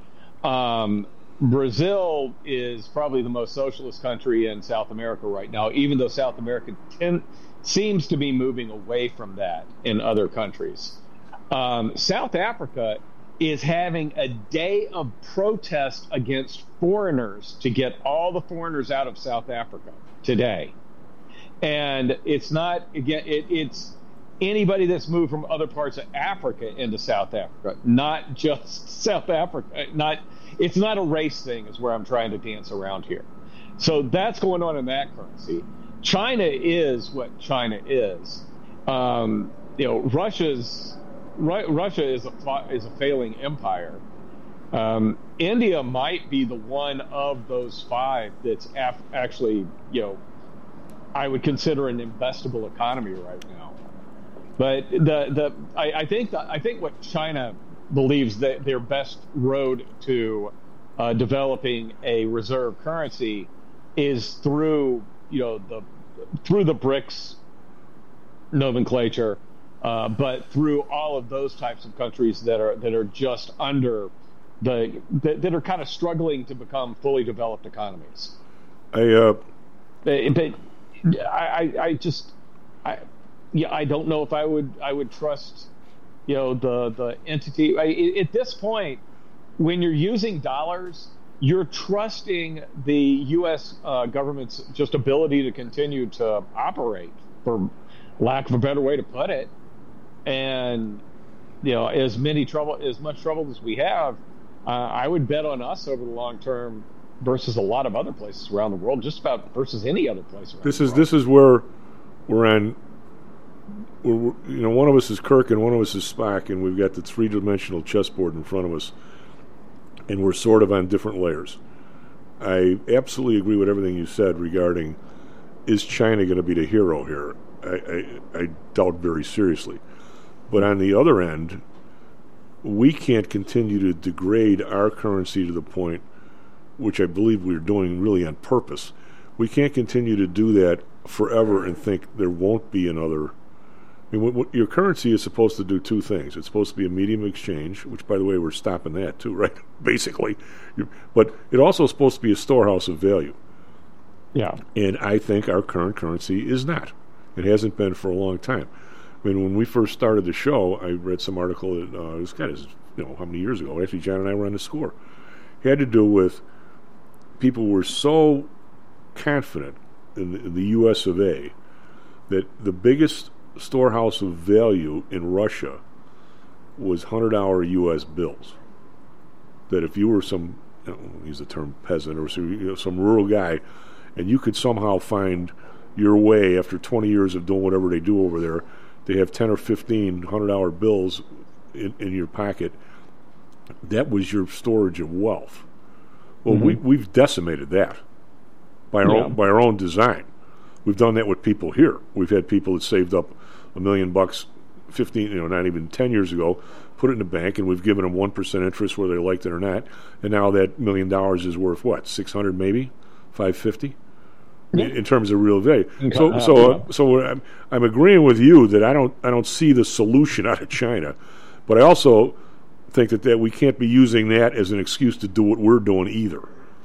Brazil is probably the most socialist country in South America right now, even though South America seems to be moving away from that in other countries. South Africa is having a day of protest against foreigners to get all the foreigners out of South Africa today. And it's not, again, it's anybody that's moved from other parts of Africa into South Africa, not just South Africa. It's not a race thing is where I'm trying to dance around here. So that's going on in that currency. China is what China is. Russia is a failing empire. India might be the one of those five that's actually, I would consider an investable economy right now. But I think what China believes that their best road to developing a reserve currency is through the BRICS nomenclature, but through all of those types of countries that are just under that are kind of struggling to become fully developed economies. I don't know if I would trust the entity at this point. When you're using dollars, you're trusting the U.S. Government's just ability to continue to operate, for lack of a better way to put it. And as much trouble as we have, I would bet on us over the long term versus a lot of other places around the world, just about versus any other place around the world. This is where we're on. One of us is Kirk and one of us is Spock, and we've got the three-dimensional chessboard in front of us, and we're sort of on different layers. I absolutely agree with everything you said regarding, is China going to be the hero here? I doubt very seriously. But on the other end, we can't continue to degrade our currency to the point, which I believe we're doing really on purpose. We can't continue to do that forever and think there won't be another I mean, what your currency is supposed to do two things. It's supposed to be a medium of exchange, which, by the way, we're stopping that too, right? Basically. But it also is supposed to be a storehouse of value. Yeah. And I think our current currency is not. It hasn't been for a long time. I mean, when we first started the show, I read some article that this guy is, how many years ago? Actually, John and I were on the score. It had to do with people were so confident in the U.S. of A. that the biggest storehouse of value in Russia was $100 U.S. bills. That if you were some, use the term peasant, or some rural guy, and you could somehow find your way after 20 years of doing whatever they do over there, they have 10 or 15 $100 bills in your pocket. That was your storage of wealth. Well, we've decimated that by our own design. We've done that with people here. We've had people that saved up $1 million, 15, not even 10 years ago, put it in the bank, and we've given them 1% interest whether they liked it or not. And now that $1 million is worth what, 600 maybe, 550, in terms of real value. So I'm agreeing with you that I don't see the solution out of China, but I also think that we can't be using that as an excuse to do what we're doing either.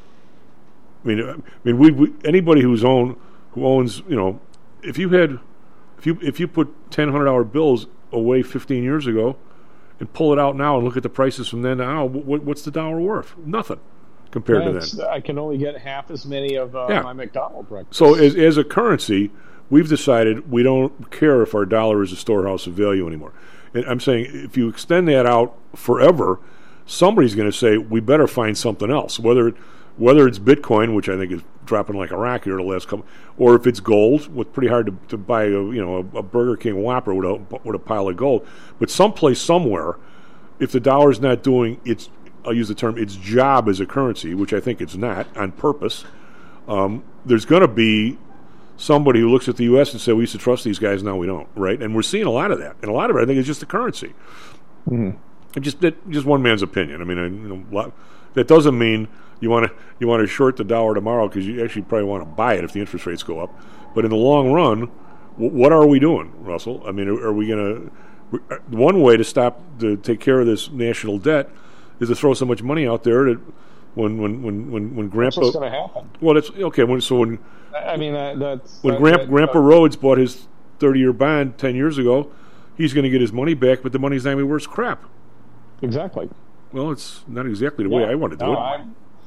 I mean, we anybody who owns, if you put $100 bills away 15 years ago and pull it out now and look at the prices from then to now, what's the dollar worth? Nothing compared to that. I can only get half as many of my McDonald's breakfast. So as a currency, we've decided we don't care if our dollar is a storehouse of value anymore. And I'm saying if you extend that out forever, somebody's going to say we better find something else, whether it's Bitcoin, which I think is dropping like a rock here the last couple, or if it's gold, it's pretty hard to buy a Burger King Whopper with a pile of gold. But someplace, somewhere, if the dollar's not doing its, I'll use the term, its job as a currency, which I think it's not on purpose, there's going to be somebody who looks at the U.S. and say, we used to trust these guys, now we don't, right? And we're seeing a lot of that. And a lot of it, I think, is just the currency. Mm-hmm. Just one man's opinion. I mean, that doesn't mean you want to short the dollar tomorrow because you actually probably want to buy it if the interest rates go up. But in the long run, what are we doing, Russell? I mean, are we going to... One way to take care of this national debt is to throw so much money out there that when Grandpa... That's what's going to happen. Well, that's... Okay, that's... When Grandpa Rhodes bought his 30-year bond 10 years ago, he's going to get his money back, but the money's not even worth crap. Exactly. Well, it's not exactly the way I want to do it.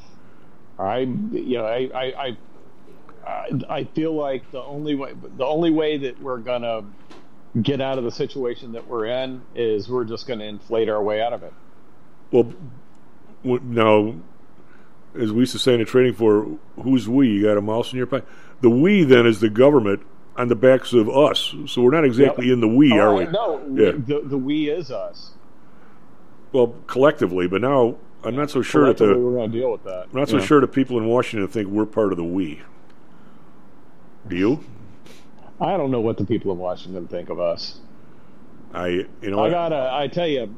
I feel like the only way that we're gonna get out of the situation that we're in is we're just going to inflate our way out of it. Well, now, as we used to say in the trading floor, who's we? You got a mouse in your pocket. The we then is the government on the backs of us. So we're not exactly in the we, are we? No, the we is us. Well, collectively, but now I'm not so sure that we're going to deal with that. I'm not so sure that people in Washington think we're part of the we. Do you? I don't know what the people of Washington think of us. I tell you,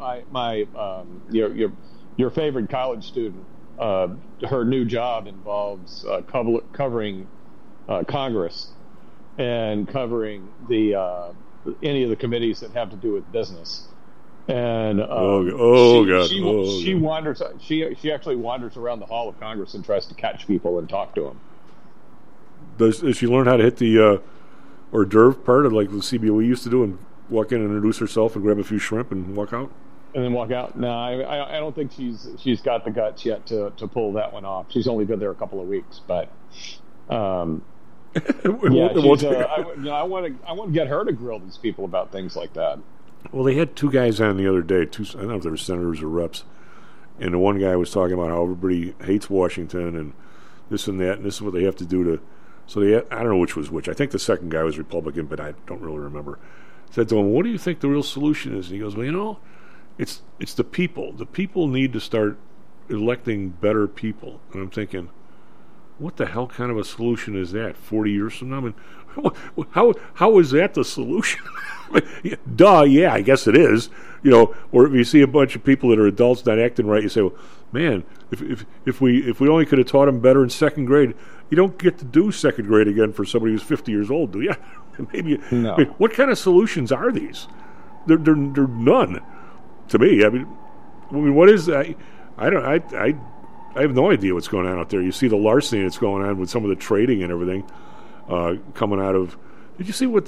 your favorite college student, her new job involves covering Congress and covering the any of the committees that have to do with business. And she wanders. She actually wanders around the hall of Congress and tries to catch people and talk to them. Does she learn how to hit the hors d'oeuvre part of like the CBOE used to do and walk in and introduce herself and grab a few shrimp and walk out? And then walk out. No, I don't think she's got the guts yet to pull that one off. She's only been there a couple of weeks, but I want to get her to grill these people about things like that. Well, they had two guys on the other day. I don't know if they were senators or reps, and the one guy was talking about how everybody hates Washington and this and that, and this is what they have to do to. So I don't know which was which. I think the second guy was Republican, but I don't really remember. Said to him, "What do you think the real solution is?" And he goes, "Well, it's the people. The people need to start electing better people." And I'm thinking, what the hell kind of a solution is that? 40 years from now, I mean, how is that the solution? Duh, yeah, I guess it is. Or if you see a bunch of people that are adults not acting right, you say, well, man, if we only could have taught them better in second grade. You don't get to do second grade again for somebody who's 50 years old, do you? Maybe. No. I mean, what kind of solutions are these? They're none to me. I mean, what is I have no idea what's going on out there. You see the larceny that's going on with some of the trading and everything coming out of. Did you see what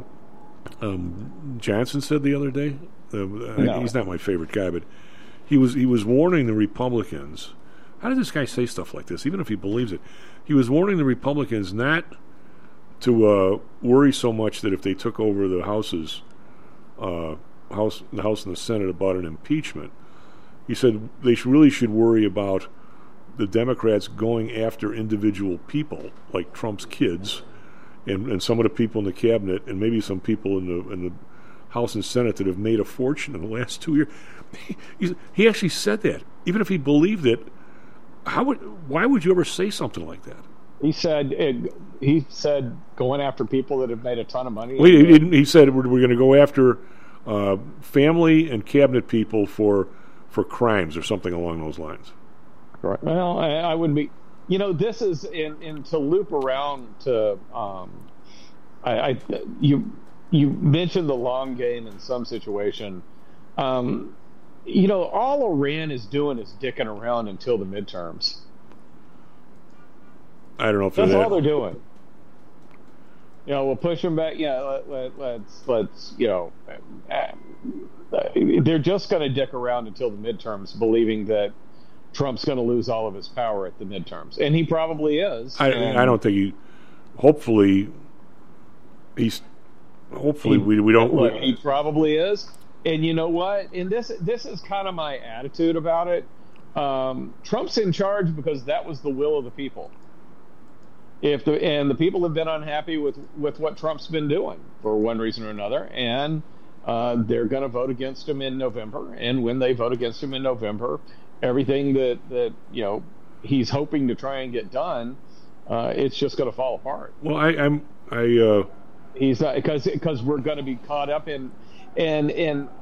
Johnson said the other day? No. He's not my favorite guy, but he was warning the Republicans. How did this guy say stuff like this? Even if he believes it, he was warning the Republicans not to worry so much that if they took over the House and the Senate about an impeachment. He said they really should worry about the Democrats going after individual people like Trump's kids and some of the people in the cabinet and maybe some people in the House and Senate that have made a fortune in the last 2 years. He actually said that. Even if he believed it, why would you ever say something like that? He said going after people that have made a ton of money. Well, he said we're going to go after family and cabinet people for crimes or something along those lines. Right. Well, I wouldn't be. This is in to loop around to. You mentioned the long game in some situation. All Iran is doing is dicking around until the midterms. I don't know if that's all they're doing. We'll push them back. Yeah, let's. They're just going to dick around until the midterms, believing that Trump's going to lose all of his power at the midterms, and he probably is. I don't think he. Hopefully, we don't. Look, he probably is, and you know what? And this is kind of my attitude about it. Trump's in charge because that was the will of the people. The people have been unhappy with what Trump's been doing for one reason or another, and they're going to vote against him in November. And when they vote against him in November, everything that he's hoping to try and get done, it's just going to fall apart. Well, he's not, because we're going to be caught up in I'm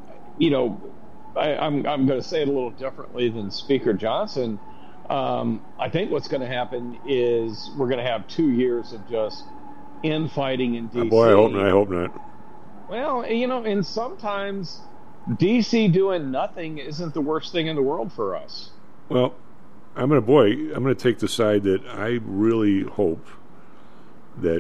going to say it a little differently than Speaker Johnson. I think what's going to happen is we're going to have 2 years of just infighting in D.C. Boy, I hope not. Well, and sometimes D.C. doing nothing isn't the worst thing in the world for us. Well, I'm going to take the side that I really hope that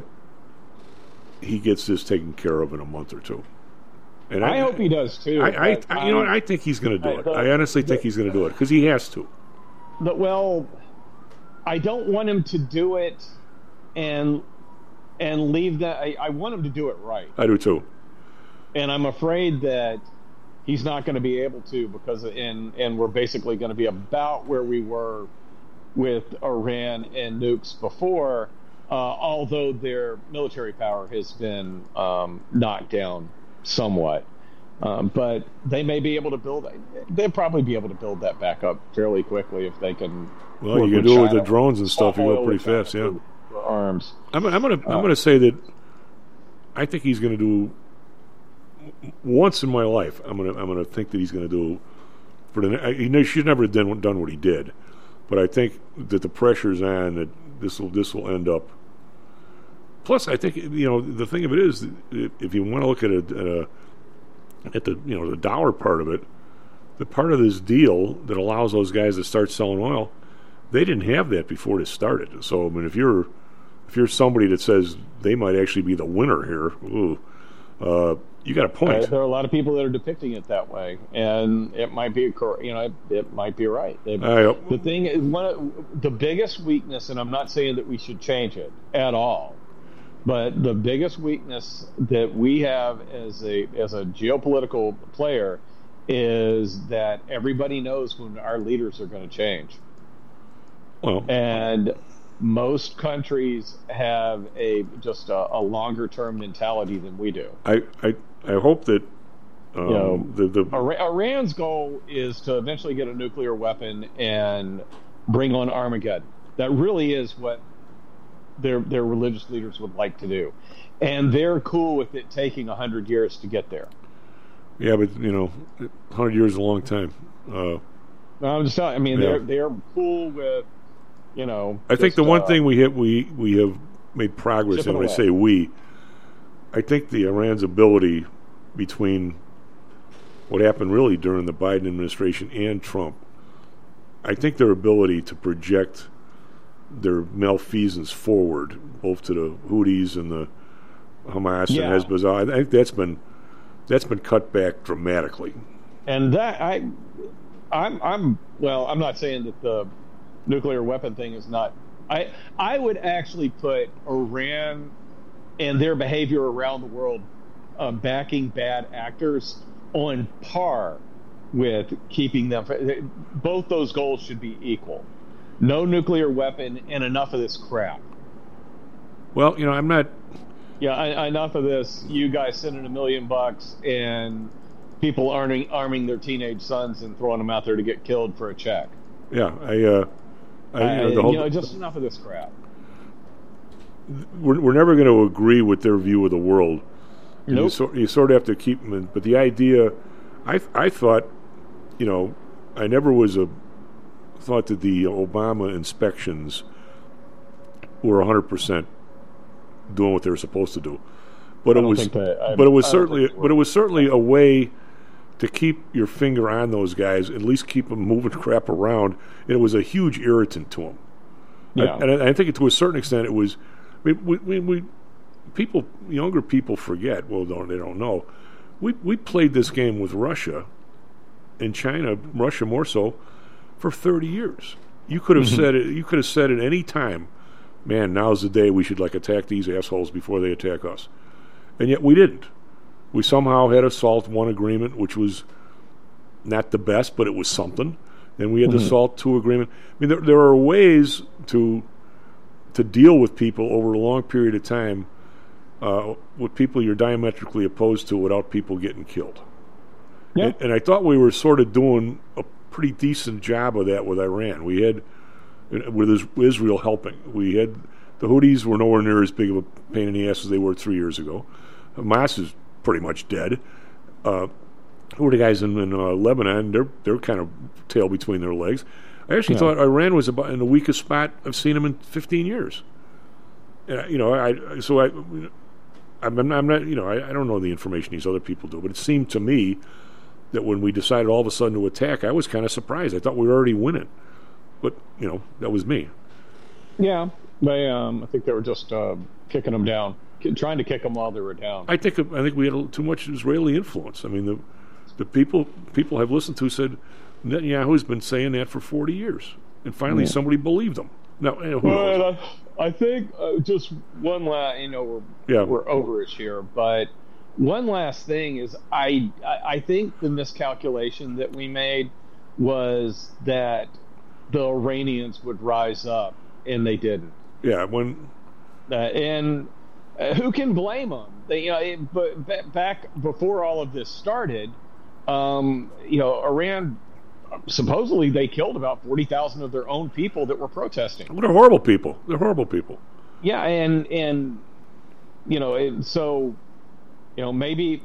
he gets this taken care of in a month or two. And I hope he does too. I think he's going to do it. I honestly think he's going to do it because he has to. Well, I don't want him to do it and leave that. I want him to do it right. I do too. And I'm afraid that he's not going to be able to because we're basically going to be about where we were with Iran and nukes before, although their military power has been knocked down somewhat. But they may be able to they'll probably be able to build that back up fairly quickly if they can. Well, you can do it with the drones and stuff. You go pretty fast, yeah. Arms. I'm gonna say that I think he's going to do once in my life. I'm gonna think that he's going to do he should never have done what he did, but I think that the pressure's on that this will end up. Plus, I think the thing of it is, if you want to look at the dollar part of it, the part of this deal that allows those guys to start selling oil, they didn't have that before this started. So I mean, if you're somebody that says they might actually be the winner here, you got a point. There are a lot of people that are depicting it that way, and it might be it might be right. The thing is, the biggest weakness, and I'm not saying that we should change it at all, but the biggest weakness that we have as a geopolitical player is that everybody knows when our leaders are going to change. Well, and most countries have just a longer term mentality than we do. I hope that Iran's goal is to eventually get a nuclear weapon and bring on Armageddon. That really is what their religious leaders would like to do, and they're cool with it taking 100 years to get there. Yeah, but 100 years is a long time. I'm just telling. I mean, they're cool with. I think the one thing we have made progress in, when I say we, I think the Iran's ability between what happened really during the Biden administration and Trump, I think their ability to project their malfeasance forward, both to the Houthis and the Hamas and Hezbollah, I think that's been cut back dramatically. And that I'm not saying that the nuclear weapon thing is not. I would actually put Iran and their behavior around the world backing bad actors on par with keeping them. Both those goals should be equal. No nuclear weapon and enough of this crap. Well, I'm not. Yeah, enough of this. You guys sending $1 million and people arming their teenage sons and throwing them out there to get killed for a check. Yeah, just enough of this crap. We're never going to agree with their view of the world. Nope. You sort of have to keep them in. But the idea, I thought, I never thought that the Obama inspections were 100% doing what they were supposed to do. But it was certainly a way to keep your finger on those guys, at least keep them moving crap around. And it was a huge irritant to them. Yeah. I think to a certain extent it was. Younger people forget. Well, they don't know. We played this game with Russia and China, Russia more so, for 30 years. You could have said it. You could have said at any time, man, now's the day we should attack these assholes before they attack us. And yet we didn't. We somehow had a SALT I agreement, which was not the best, but it was something. Then we had the SALT II agreement. I mean, there are ways to deal with people over a long period of time with people you're diametrically opposed to without people getting killed. Yeah. And I thought we were sort of doing a pretty decent job of that with Iran. We had, with Israel helping, we had the Houthis were nowhere near as big of a pain in the ass as they were 3 years ago. Hamas is pretty much dead. Who are the guys in Lebanon? They're kind of tail between their legs. I actually thought Iran was about in the weakest spot I've seen them in 15 years. And, I'm not, I don't know the information these other people do, but it seemed to me that when we decided all of a sudden to attack, I was kind of surprised. I thought we were already winning, but that was me. Yeah, I think they were just kicking them down, trying to kick them while they were down. I think we had too much Israeli influence. I mean, the people I've listened to said Netanyahu's been saying that for 40 years, and finally somebody believed him. Now, who knows? I think just one last, we're overish here, but one last thing is I think the miscalculation that we made was that the Iranians would rise up, and they didn't. Yeah, and who can blame them? But back before all of this started, Iran. Supposedly, they killed about 40,000 of their own people that were protesting. Well, they're horrible people. Yeah, and so maybe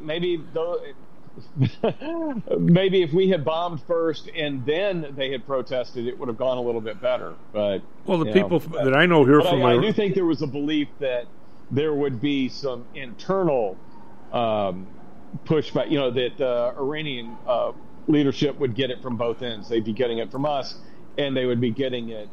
maybe if we had bombed first and then they had protested, it would have gone a little bit better. But the people that I know here I do think there was a belief that there would be some internal pushback. That the Iranian leadership would get it from both ends. They'd be getting it from us, and they would be getting it,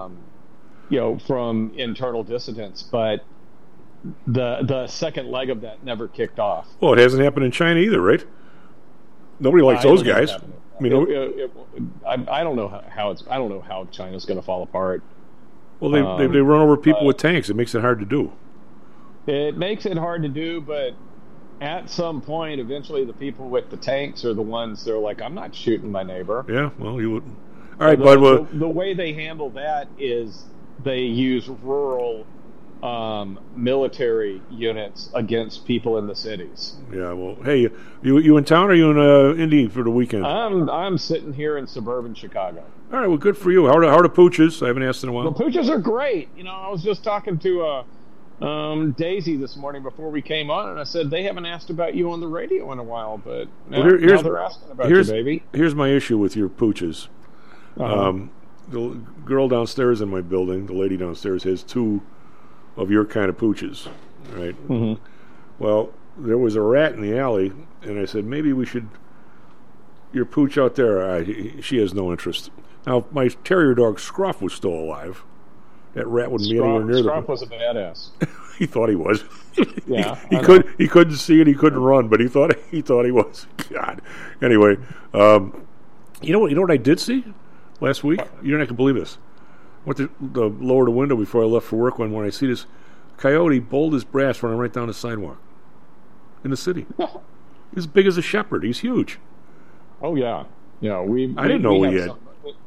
from internal dissidents. But the second leg of that never kicked off. Well, it hasn't happened in China either, right? Nobody likes those guys. I mean, I don't know how China's going to fall apart. Well, they run over people with tanks. It makes it hard to do. It makes it hard to do, but at some point, eventually, the people with the tanks are the ones that are like, I'm not shooting my neighbor. Yeah, well, you wouldn't. All right, bud. The way they handle that is they use rural military units against people in the cities. Yeah, well, hey, you in town or are you in Indy for the weekend? I'm sitting here in suburban Chicago. All right, well, good for you. How are the pooches? I haven't asked in a while. The pooches are great. I was just talking to Daisy this morning before we came on, and I said they haven't asked about you on the radio in a while, but now they're asking about you, baby. Here's my issue with your pooches. The girl downstairs in my building, the lady downstairs, has two of your kind of pooches, right? Well, there was a rat in the alley, and I said, maybe we should... Your pooch out there, she has no interest. Now, if my terrier dog Scruff was still alive, that rat wouldn't be anywhere near Scruff was a badass. He thought he was. Yeah, he couldn't see it. He couldn't run, but he thought he was. God. Anyway, you know what I did see last week? You're not gonna believe this. Went to lower the window before I left for work when I see this coyote, bold as brass, running right down the sidewalk in the city. He's as big as a shepherd. He's huge. Oh yeah. I didn't know we had.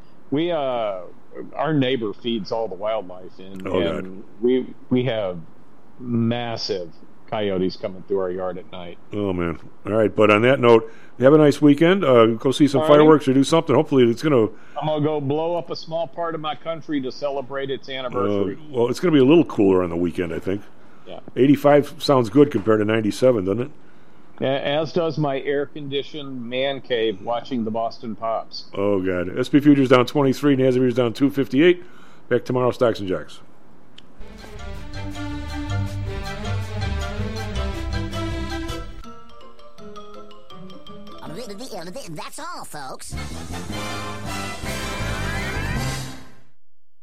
Our neighbor feeds all the wildlife, and we have massive coyotes coming through our yard at night. Oh man! All right, but on that note, have a nice weekend. Go see some fireworks or do something. Hopefully, I'm gonna go blow up a small part of my country to celebrate its anniversary. Well, it's gonna be a little cooler on the weekend, I think. Yeah. 85 sounds good compared to 97, doesn't it? As does my air-conditioned man cave watching the Boston Pops. Oh, God. SP Futures down 23, NASDAQ Futures down 258. Back tomorrow, Stocks and Jocks. That's all, folks.